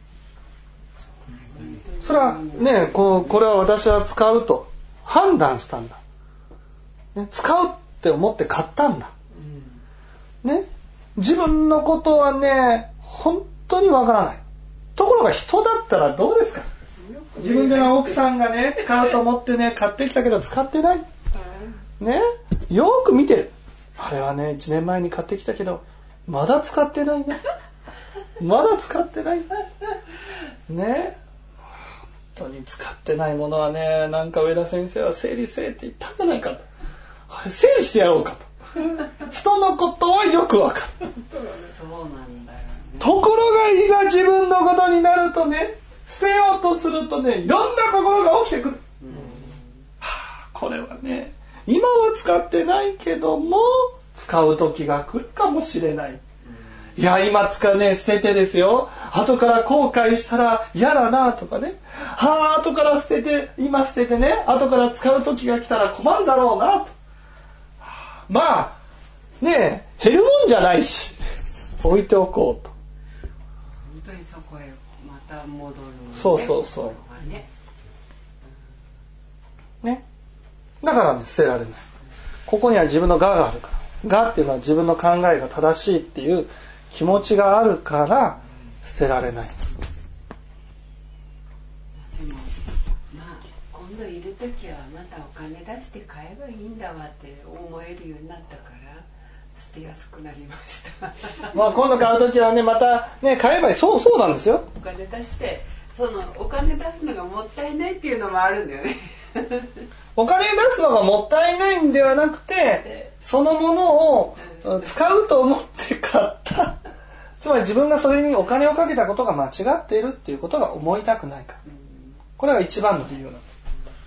それはねこうこれは私は使うと判断したんだ、ね、使うって思って買ったんだ、うん、ね、自分のことはね本当にわからないとところが人だったらどうですか。自分では奥さんがね使うと思ってね買ってきたけど使ってないね、よく見てる。あれはねいちねんまえに買ってきたけどまだ使ってないねまだ使ってないね。本当に使ってないものはね、なんか上田先生は整理せえって言ったんじゃないかと、あれ整理してやろうかと人のことはよくわかるそうなんだよね。 ところがいざ自分のことになるとね、捨てようとするとね、いろんな心が起きてくる、うんはあ、これはね今は使ってないけども使う時が来るかもしれない。いや今使うね捨ててですよ、後から後悔したら嫌だなとかね、はあ後から捨てて今捨ててね後から使う時が来たら困るだろうなと、はあ、まあねえ減るもんじゃないし置いておこうと。 本当にそこへまた戻る、ね、 そうそうそうね、 ね、だからね捨てられない。ここには自分の我があるから、我っていうのは自分の考えが正しいっていう気持ちがあるから捨てられない。 でもまあ今度いる時はまたお金出して買えばいいんだわって思えるようになったから捨てやすくなりましたまあ今度買う時はねまたね買えばいい。そうそうなんですよ。 お金出してそのお金出すのがもったいないっていうのもあるんだよねお金出すのがもったいないんではなくて、そのものを使うと思って買ったつまり自分がそれにお金をかけたことが間違っているっていうことが思いたくないから、これが一番の理由なんです、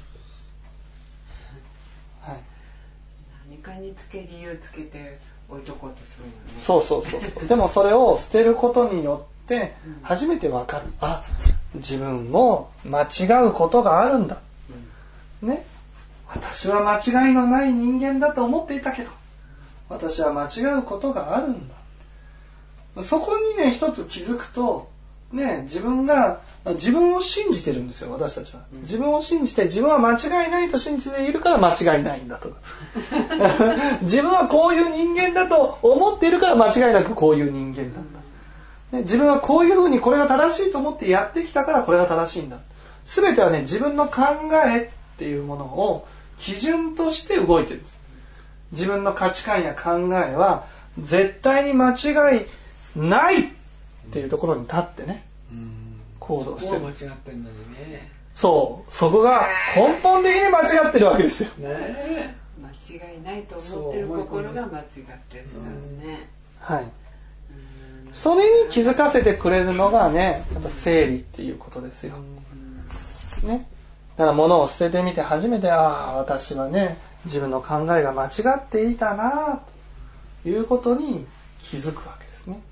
はい、 何かにつけ理由つけて置いとこうとするのね。 そうそうそうそうでもそれを捨てることによって初めてわかる、あ自分も間違うことがあるんだ、ね、私は間違いのない人間だと思っていたけど私は間違うことがあるんだ。そこにね一つ気づくとね、自分が自分を信じてるんですよ。私たちは自分を信じて、自分は間違いないと信じているから間違いないんだと自分はこういう人間だと思っているから間違いなくこういう人間なんだ、ね、自分はこういうふうにこれが正しいと思ってやってきたからこれが正しいんだ。全てはね自分の考えっていうものを基準として動いてるんです。自分の価値観や考えは絶対に間違いないっていうところに立ってね、行動してる。 そこは間違ってんのにね。 そう、そこが根本的に間違ってるわけですよ。 ね、間違いないと思ってる心が間違ってるからね。 はい。それに気づかせてくれるのがね、やっぱ整理っていうことですよ。ね。だから物を捨ててみて初めて、ああ私はね自分の考えが間違っていたなということに気づくわけですね。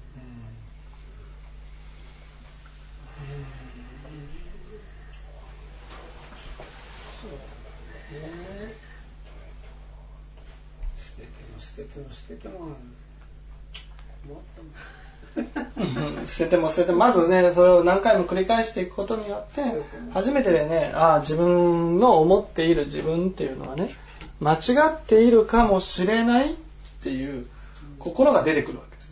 捨てても捨てても捨ててももっとも捨てても捨ててもまずねそれを何回も繰り返していくことによって初めてでね、ああ自分の思っている自分っていうのはね間違っているかもしれないっていう心が出てくるわけ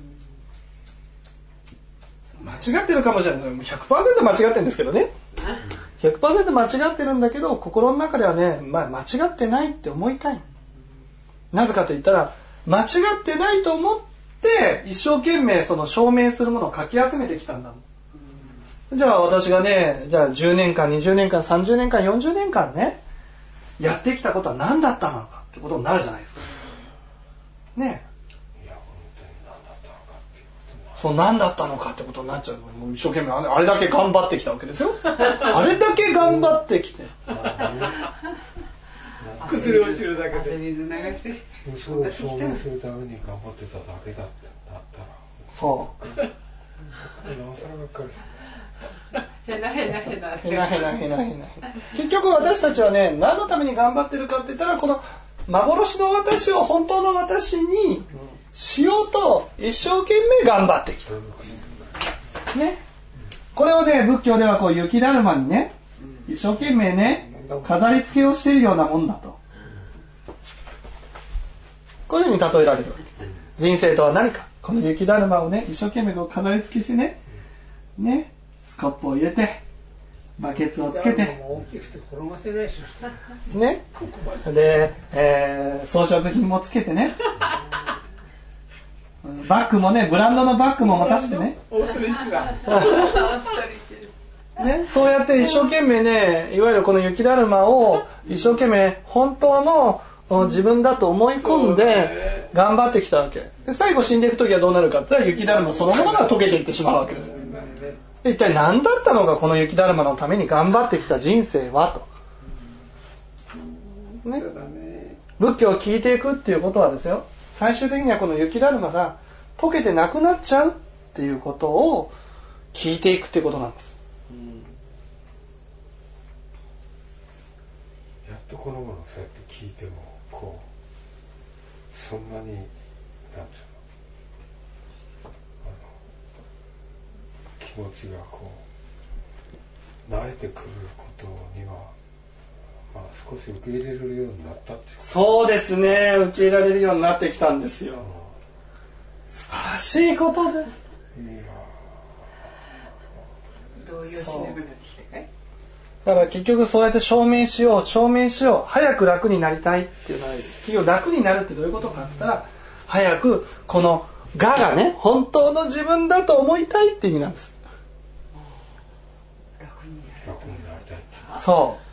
です。間違ってるかもしれない。 ひゃくパーセント 間違ってるんですけどね ひゃくパーセント 間違ってるんだけど心の中ではね、まあ、間違ってないって思いたい。なぜかと言ったら間違ってないと思ってで一生懸命その証明するものをかき集めてきたんだもん。じゃあ私がねじゃあじゅうねんかんにじゅうねんかんさんじゅうねんかんよんじゅうねんかんねやってきたことは何だったのかってことになるじゃないですかね。 いや本当に何だったのかっていうことそう何だったのかってことになっちゃう。もう一生懸命あれだけ頑張ってきたわけですよあれだけ頑張ってきて崩れ落ちるだけで水流して嘘を証明するために頑張ってただけだってなったらそうなおさらばっかりへなへなへなへなへなへなへな結局私たちはね何のために頑張ってるかって言ったらこの幻の私を本当の私にしようと一生懸命頑張ってきた、ね、これをね仏教ではこう雪だるまにね一生懸命ね飾り付けをしているようなもんだとこういうふうに例えられるわけ。人生とは何か、この雪だるまをね一生懸命こう飾り付けしてねねスコップを入れてバケツをつけて大きくて転がせないでしょねで、えー、装飾品もつけてねバッグもねブランドのバッグも持たしてねオーストリッチだね、そうやって一生懸命ねいわゆるこの雪だるまを一生懸命本当の自分だと思い込んで頑張ってきたわけで最後死んでいく時はどうなるかって言ったら雪だるまそのものが溶けていってしまうわけですで一体何だったのかこの雪だるまのために頑張ってきた人生はと、ね、仏教を聞いていくっていうことはですよ最終的にはこの雪だるまが溶けてなくなっちゃうっていうことを聞いていくっていうことなんです。 やっとこのものをそうやって聞いてもこうそんなになんつうのあの気持ちがこう慣れてくることにはまあ少し受け入れるようになったっていうそうですね受け入れられるようになってきたんですよ、うん、素晴らしいことです。いや動揺しなくなってきてねだから結局そうやって証明しよう証明しよう早く楽になりたいっていうのは結局楽になるってどういうことかって言ったら早くこの我がね本当の自分だと思いたいって意味なんです。 楽になりたいそう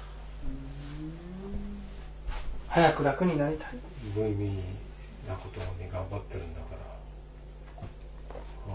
早く楽になりたい無意味なことに頑張ってるんだからあ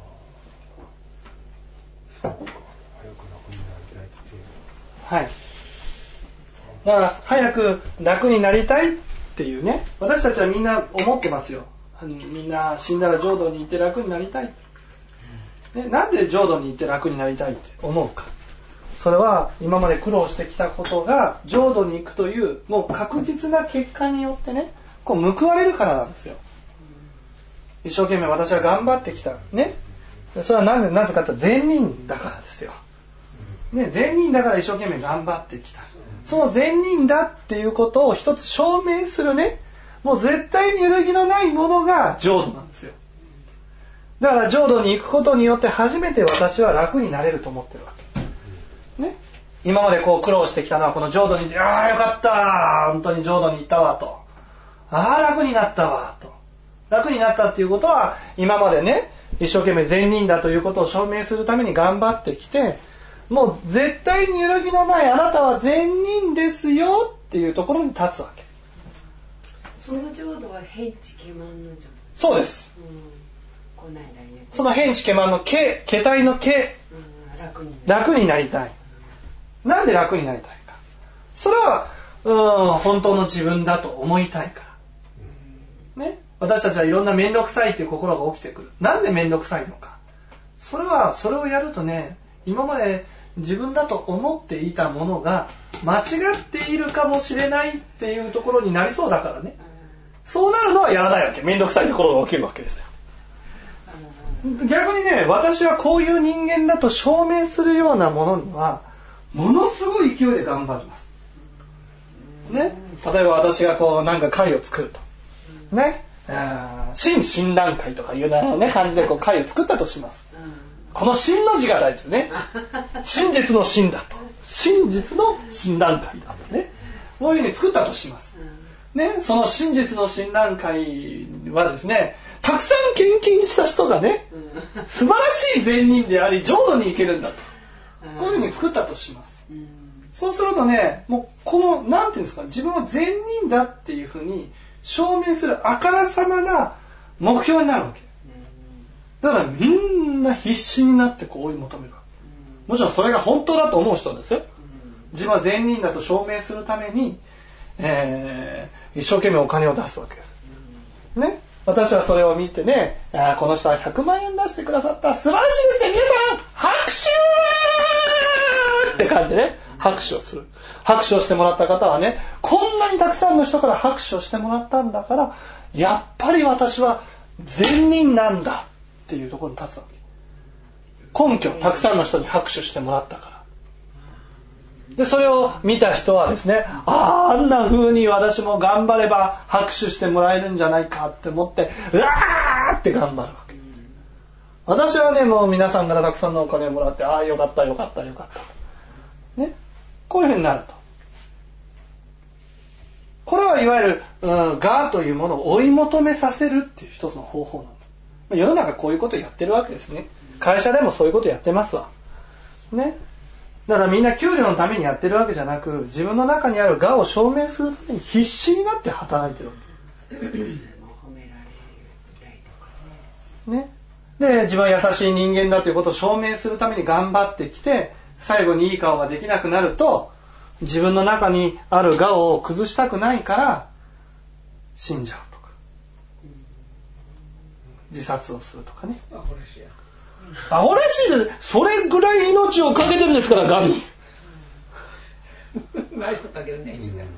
そうか早く楽になりたいっていうはいだから早く楽になりたいっていうね私たちはみんな思ってますよみんな死んだら浄土に行って楽になりたい、ね、なんで浄土に行って楽になりたいって思うかそれは今まで苦労してきたことが浄土に行くというもう確実な結果によってねこう報われるからなんですよ。一生懸命私は頑張ってきたねそれは何でなぜかって善人だからですよ、ね、善人だから一生懸命頑張ってきたその善人だっていうことを一つ証明するねもう絶対に揺るぎのないものが浄土なんですよ。だから浄土に行くことによって初めて私は楽になれると思ってるわけね、今までこう苦労してきたのはこの浄土に行ってああよかった本当に浄土に行ったわとああ楽になったわと楽になったっていうことは今までね一生懸命善人だということを証明するために頑張ってきてもう絶対に揺るぎのないあなたは善人ですよっていうところに立つわけ。 その浄土は変地欺瞞の浄土そうです、 うん、この間ねその変地欺瞞の形形態の形、 うん、楽に楽になりたいなんで楽になりたいかそれはうん本当の自分だと思いたいからね私たちはいろんな面倒くさいという心が起きてくるなんで面倒くさいのかそれはそれをやるとね今まで自分だと思っていたものが間違っているかもしれないっていうところになりそうだからねそうなるのはやらないわけ面倒くさいところが起きるわけですよ。逆にね私はこういう人間だと証明するようなものにはものすごい勢いで頑張りますね、例えば私がこうなんか会を作るとね真親鸞会とかいうような、ね、感じでこう会を作ったとしますこの真の字が大事ですね真実の真だと真実の親鸞会だとねこういうふうに作ったとしますね、その真実の親鸞会はですねたくさん献金した人がね素晴らしい善人であり浄土に行けるんだとこういうふうに作ったとしますそうするとねもうこのなんていうんですか自分は善人だっていうふうに証明するあからさまな目標になるわけだからみんな必死になってこう追い求めるわけもちろんそれが本当だと思う人ですよ自分は善人だと証明するために、えー、一生懸命お金を出すわけですね私はそれを見てねあこの人はひゃくまんえん出してくださった素晴らしいですね皆さん拍手って感じでね拍手をする拍手をしてもらった方はねこんなにたくさんの人から拍手をしてもらったんだからやっぱり私は善人なんだっていうところに立つわけ根拠たくさんの人に拍手してもらったからでそれを見た人はですねあああんな風に私も頑張れば拍手してもらえるんじゃないかって思ってうわーって頑張るわけ私はね、もう皆さんからたくさんのお金をもらって、ああよかったよかったよかったね、こういうふうになると、これはいわゆる、うん、我というものを追い求めさせるっていう一つの方法なんだ。世の中こういうことをやってるわけですね。会社でもそういうことやってますわね。だからみんな給料のためにやってるわけじゃなく、自分の中にある我を証明するために必死になって働いてるわけね。で、自分は優しい人間だということを証明するために頑張ってきて、最後にいい顔ができなくなると、自分の中にある我を崩したくないから死んじゃうとか、自殺をするとかね。 アホらしいや。 アホらしいで、それぐらい命をかけてるんですから、ガンに。 ない人かけるね、一年。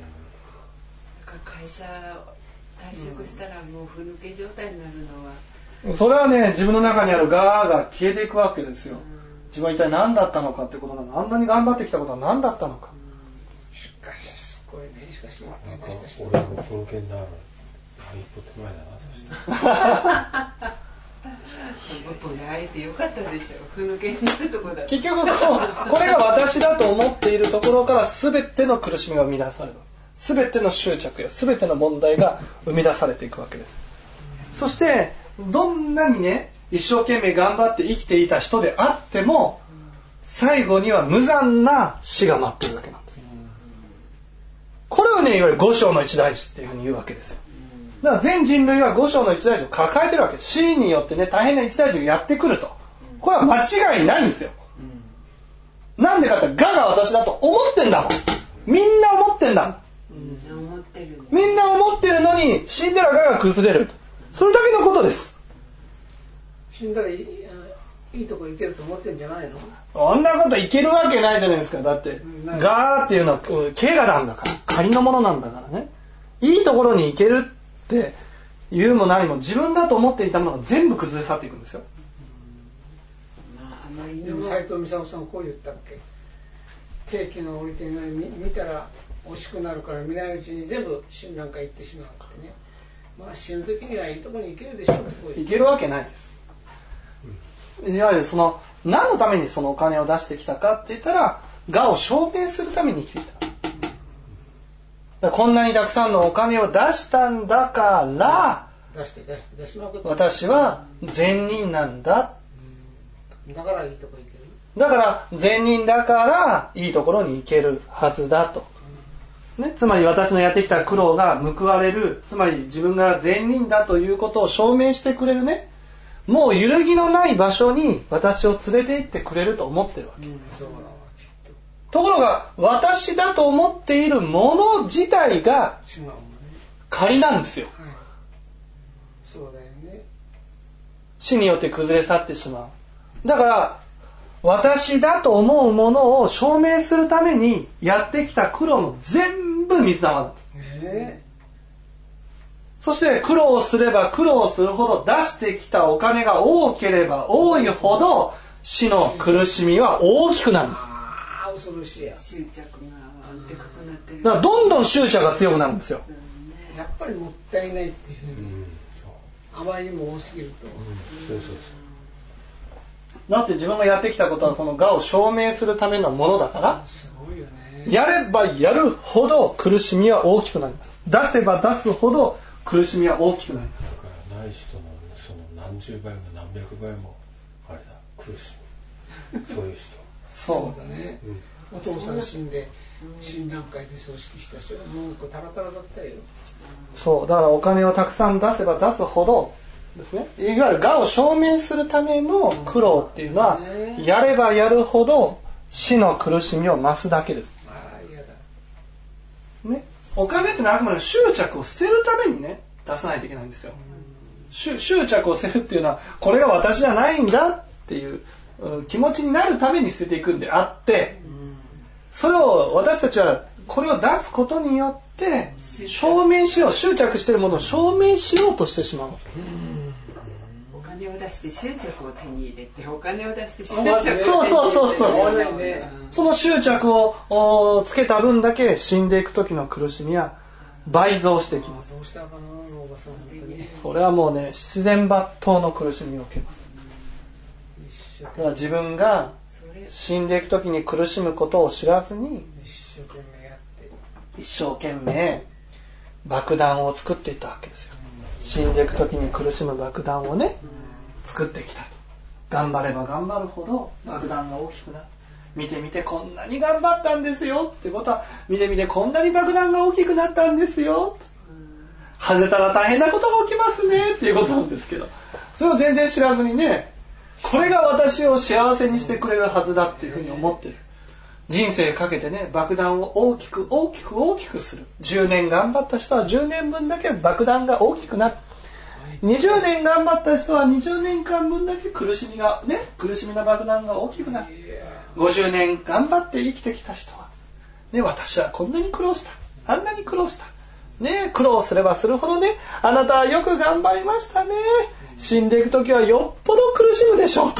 会社退職したらもうふぬけ状態になるのは、 それはね、自分の中にある我が消えていくわけですよ。自分は一体何だったのかってことなの。あんなに頑張ってきたことは何だったのか。 しかしすごいね。しかしなんか俺も風景になる一歩手前だな。そした一歩で会えてよかったでしょ。ふぬけになるところだ。 結局こう、これが私だと思っているところから全ての苦しみが生み出される。全ての執着や全ての問題が生み出されていくわけです。そしてどんなにね、一生懸命頑張って生きていた人であっても、最後には無残な死が待ってるだけなんです。これをね、いわゆる五章の一大事っていうふうに言うわけですよ。だから全人類は五章の一大事を抱えてるわけです。死によってね、大変な一大事がやってくると。これは間違いないんですよ。なんでかって我が私だと思ってんだもん。みんな思ってんだもん。みんな思ってるのに死んだら我が崩れると。それだけのことです。 死んだらいい、いいとこ行けると思ってんじゃないの？ あんなこといけるわけないじゃないですか。だって我っていうのは怪我なんだから、仮のものなんだからね。いいところに行けるっていうも何も自分だと思っていたものが全部崩れ去っていくんですよ。 でも斉藤美沙夫さんこう言ったっけ、定期の降りてない見見たら惜しくなるから見ないうちに全部死なんか行ってしまうってね。まあ死ぬ時にはいいところに行けるでしょうってこう言って。 行けるわけないです。いわゆるその何のためにそのお金を出してきたかって言ったら、我を証明するために生きていた。だからこんなにたくさんのお金を出したんだから、 出して出して出しまくって私は善人なんだ。 だからいいとこ行ける。 だから善人だからいいところに行けるはずだと。ね、つまり私のやってきた苦労が報われる、つまり自分が善人だということを証明してくれるね、もう揺るぎのない場所に私を連れて行ってくれると思ってるわけ、うん、そうだ、きっと。ところが私だと思っているもの自体が仮なんですよ、はい、 そうだよね。 死によって崩れ去ってしまう。だから私だと思うものを証明するためにやってきた苦労の全部水玉なんです、えー、そして苦労すれば苦労するほど出してきたお金が多ければ多いほど死の苦しみは大きくなるんです。 ああ、恐ろしいや。 執着がでかくなってる。 だからどんどん執着が強くなるんですよ、 うん、やっぱりもったいないっていうふうに、うん、あまりにも多すぎると、うん、そうそうそう。 だって自分がやってきたことはその我を証明するためのものだから、 すごいよね。 やればやるほど苦しみは大きくなります。出せば出すほど苦しみは大きくなります。 だからない人のその何十倍も何百倍もあれだ、苦しみそういう人そうだね、うん、お父さん死んで親鸞会で葬式した人はもうタラタラだったよ。 そうだからお金をたくさん出せば出すほどですね、いわゆる我を証明するための苦労っていうのは、やればやるほど死の苦しみを増すだけです。 ああ、嫌だ。 ね、お金ってのはあくまで執着を捨てるためにね、出さないといけないんですよ。執着を捨てるっていうのは、これが私じゃないんだっていう気持ちになるために捨てていくんであって、それを私たちはこれを出すことによって証明しよう、執着しているものを証明しようとしてしまう。 お金を出して執着を手に入れて、お金を出して執着を手に入れて、 そうそうそうそう、その執着をつけた分だけ死んでいく時の苦しみは倍増していきます。それはもうね、自然抜刀の苦しみを受けます。 だから自分が死んでいく時に苦しむことを知らずに一生懸命やって一生懸命爆弾を作っていったわけですよ。死んでいく時に苦しむ爆弾をね作ってきた。頑張れば頑張るほど爆弾が大きくなる。見て見てこんなに頑張ったんですよってことは、見て見てこんなに爆弾が大きくなったんですよ。外れたら大変なことが起きますねっていうことなんですけど、それを全然知らずにね、これが私を幸せにしてくれるはずだっていうふうに思ってる。人生かけてね、爆弾を大きく大きく大きくする。じゅうねん頑張った人はじゅうねんぶんだけ爆弾が大きくなる。にじゅうねん頑張った人はにじゅうねんかんぶんだけ苦しみがね、苦しみの爆弾が大きくなる。ごじゅうねん頑張って生きてきた人はね、私はこんなに苦労した、あんなに苦労したね、苦労すればするほどね、あなたはよく頑張りましたね、死んでいくときはよっぽど苦しむでしょうと、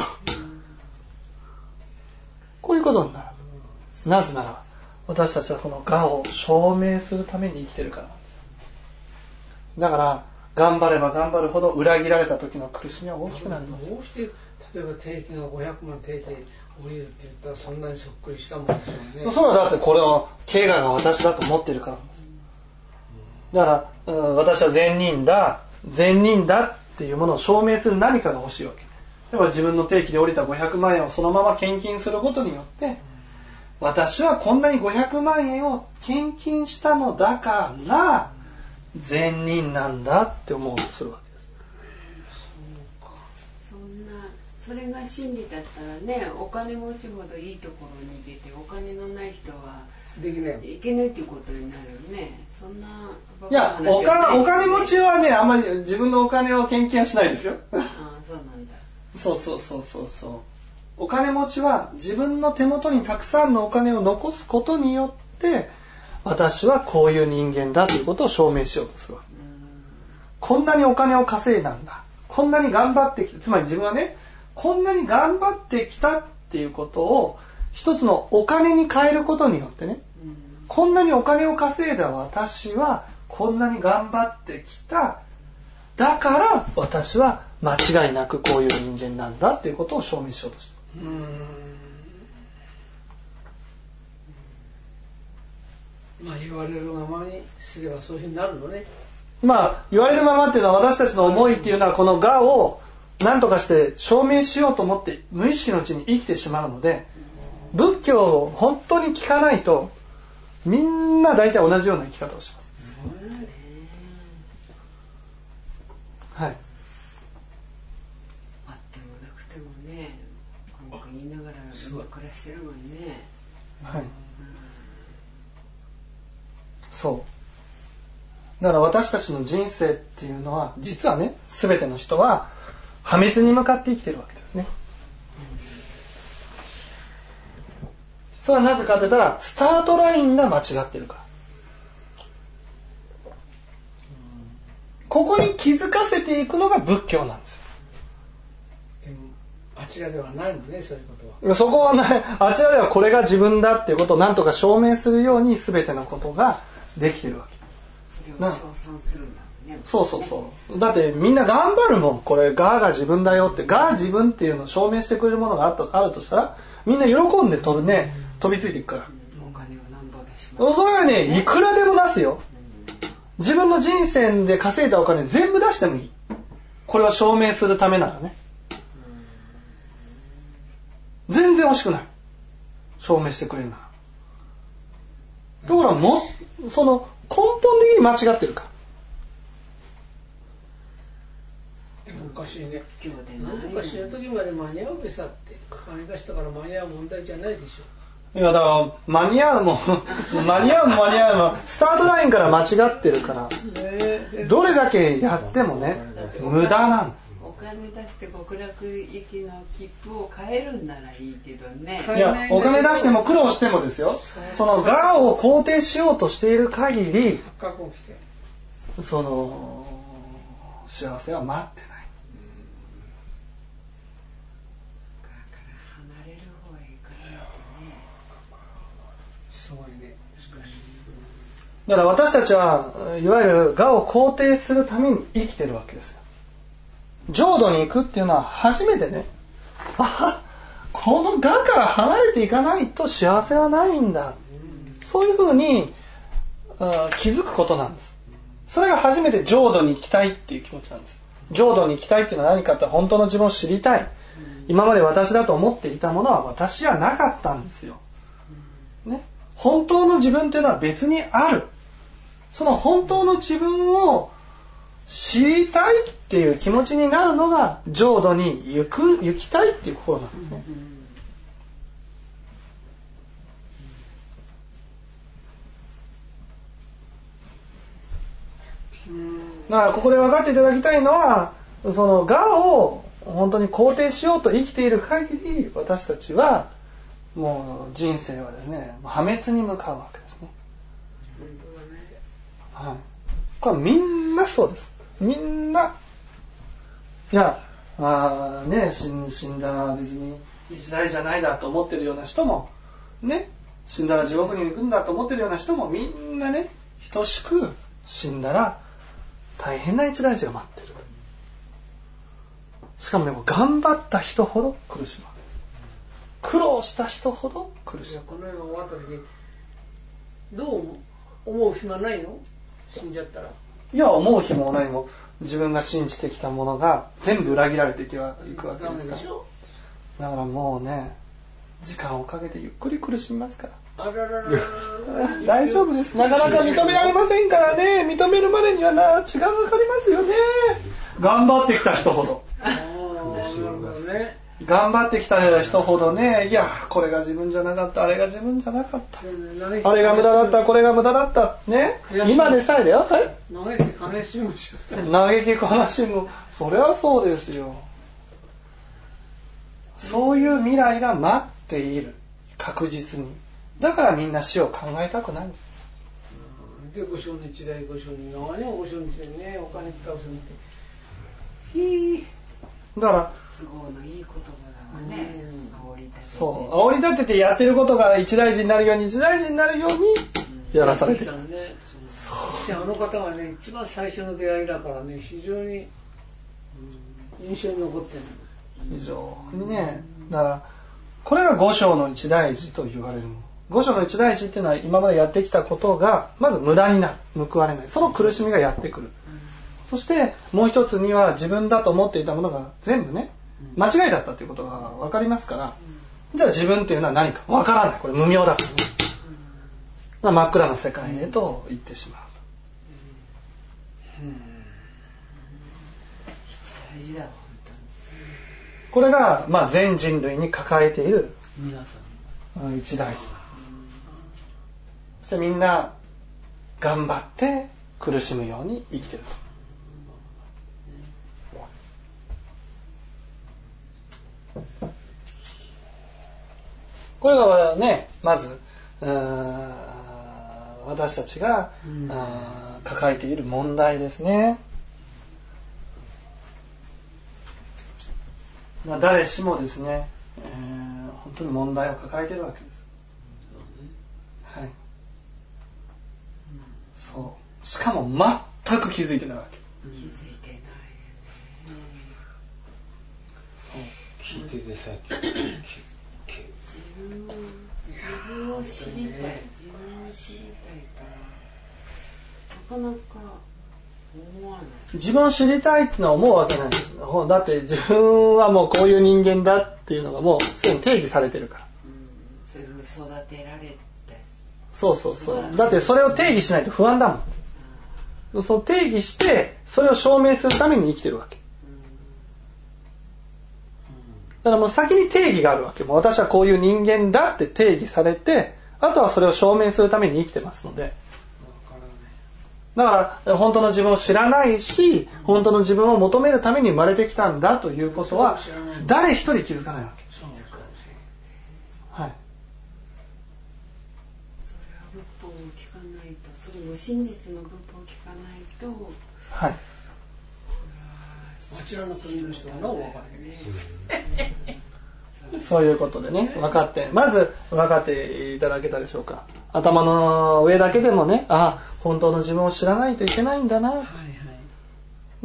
こういうことになる。なぜなら私たちはこの我を証明するために生きてるからなんです。だから頑張れば頑張るほど裏切られた時の苦しみは大きくなります。 どうして例えば定期がごひゃくまん定期降りるって言ったらそんなにそっくりしたもんでしょうね。 それはだってこれは経過が私だと思ってるからなんです。だから、うん、私は善人だ善人だっていうものを証明する何かが欲しいわけ。だから自分の定期で降りたごひゃくまんえんをそのまま献金することによって、私はこんなにごひゃくまんえんを献金したのだから善人なんだって思うとするわけです。 そうか。そんなそれが真理だったらね、お金持ちほどいいところに行けて、お金のない人はできないいけないっていうことになるね。そんなバいや、お金、お金持ちはね、あんまり自分のお金を献金はしないですよ。 ああ、そうなんだ。 そうそうそうそうそう。お金持ちは自分の手元にたくさんのお金を残すことによって、私はこういう人間だということを証明しようとするわ。こんなにお金を稼いだんだ。こんなに頑張ってきた。つまり自分はね、こんなに頑張ってきたっていうことを一つのお金に変えることによってね、こんなにお金を稼いだ私はこんなに頑張ってきた。だから私は間違いなくこういう人間なんだっていうことを証明しようとしてる。うーん、 まあ言われるままにすればそういうふうになるのね。 まあ言われるままっていうのは、私たちの思いっていうのはこの我を何とかして証明しようと思って無意識のうちに生きてしまうので、仏教を本当に聞かないとみんな大体同じような生き方をします。はい。 あってもなくてもね、文句言いながら暮らしてるもんね。 はい。そう。だから私たちの人生っていうのは実はね、全ての人は破滅に向かって生きてるわけですね。それはなぜかって言ったら、スタートラインが間違ってるから。ここに気づかせていくのが仏教なんですよ。 でもあちらではないのね、そういうことは。 そこはね、あちらではこれが自分だっていうことを何とか証明するように全てのことができてるわけ。 それを称賛するんだね。 そうそうそう。だってみんな頑張るもん。これガーが自分だよって、ガー自分っていうのを証明してくれるものがあったあるとしたら、みんな喜んで飛ぶね、飛びついていくから。 お金を何ぼ出します。 それはね、いくらでも出すよ。自分の人生で稼いだお金全部出してもいい。これを証明するためならね。全然惜しくない。証明してくれるなら。だからもう、その根本的に間違ってるから。 でもおかしいね。昔の時まで間に合うべさって金出したから間に合う問題じゃないでしょ。 いやだから間に合うも間に合うも間に合うもスタートラインから間違ってるから、どれだけやってもね無駄なんです。 お金出して極楽行きの切符を買えるんならいいけどね。 いやお金出しても苦労してもですよ、その我を肯定しようとしている限りその幸せは待ってない。だから私たちはいわゆる我を肯定するために生きてるわけですよ。浄土に行くっていうのは初めてね、あこの我から離れていかないと幸せはないんだ、そういうふうに気づくことなんです。それが初めて浄土に行きたいっていう気持ちなんです。浄土に行きたいっていうのは何かって本当の自分を知りたい。今まで私だと思っていたものは私じゃなかったんですよ、ね、本当の自分っていうのは別にある。その本当の自分を知りたいっていう気持ちになるのが浄土に行く、行きたいっていう心なんですね。だからここで分かっていただきたいのは、その我を本当に肯定しようと生きている限り、私たちはもう人生はですね、破滅に向かうわけですね。はい、これはみんなそうです。みんな、いや、あーね、死ん、死んだら別に時代じゃないだと思ってるような人もね、死んだら地獄に行くんだと思ってるような人もみんなね、等しく死んだら大変な一大事が待ってる。しかもでも頑張った人ほど苦しむ。苦労した人ほど苦しむ。 この世が終わった時どう思う暇ないの？死んじゃったら。 いや、思う暇もないも自分が信じてきたものが全部裏切られていくわけですから。だからもうね、時間をかけてゆっくり苦しみますから。 あらららら大丈夫です。なかなか認められませんからね。認めるまでにはな時間がかかりますよね。頑張ってきた人ほど。 ね、 頑張ってきた人ほどね、いやこれが自分じゃなかった、あれが自分じゃなかった、あれが無駄だった、これが無駄だったね。今でさえだよ。はい。 嘆き悲しむし。 嘆き悲しむ。それはそうですよ。そういう未来が待っている。確実に。だからみんな死を考えたくないんです。 で、五章の一代、五章の長ね、五章の一代ね、お金使うせんって。ひー。 だから都合のいい言葉だわね。煽り立てて。 そう、煽り立ててやってることが一大事になるように、一大事になるようにやらされてる。 うん、ね、そう。あの方がね、一番最初の出会いだからね、非常に印象に残ってる。 非常にね、だからこれが五章の一大事と言われるもの。五章の一大事っていうのは今までやってきたことがまず無駄になる、報われない、その苦しみがやってくる。そしてもう一つには自分だと思っていたものが全部ね間違いだったということが分かりますから、じゃあ自分っていうのは何か分からない、これ無明だからね。だから真っ暗な世界へと行ってしまう。 大事だわ。 これが、まあ、全人類に抱えている皆さん一大事。そしてみんな頑張って苦しむように生きていると。これがね、まず私たちが、うん、抱えている問題ですね。まあ、誰しもですね、えー、本当に問題を抱えているわけです。はい。そう。しかも全く気づいてないわけ。 気づいてない。 そう。聞いててさ、 自分を自分を知りたい、自分を知りたいからなかなか思わない。 自分を知りたいってのは思うわけない。だって自分はもうこういう人間だっていうのがもうすでに定義されてるから。 うん、そういうふうに育てられて。 そうそうそう。だってそれを定義しないと不安だもん。うん、その定義してそれを証明するために生きてるわけ。だからもう先に定義があるわけ。もう私はこういう人間だって定義されて、あとはそれを証明するために生きてますので。だから本当の自分を知らないし、本当の自分を求めるために生まれてきたんだということは誰一人気づかないわけ。はい。 それは仏法を聞かないと、それも真実の仏法を聞かないと。 はい。 あちらの国の人はの分かってね。 そういうことでね、分かってまず分かっていただけたでしょうか。頭の上だけでもね、あ、本当の自分を知らないといけないんだな、はいはい、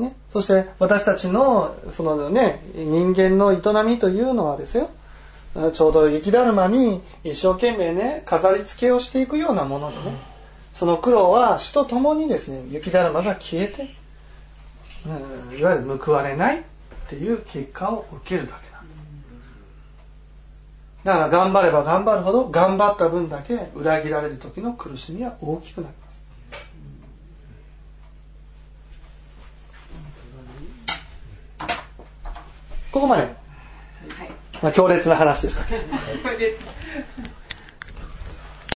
ね、そして私たちのそのね人間の営みというのはですよ、 ちょうど雪だるまに一生懸命ね飾り付けをしていくようなものでね、その苦労は死とともにですね雪だるまが消えて、うん、いわゆる報われないっていう結果を受けるだけなんです。だから頑張れば頑張るほど頑張った分だけ裏切られる時の苦しみは大きくなります。ここまで、はい、まあ、強烈な話でしたけど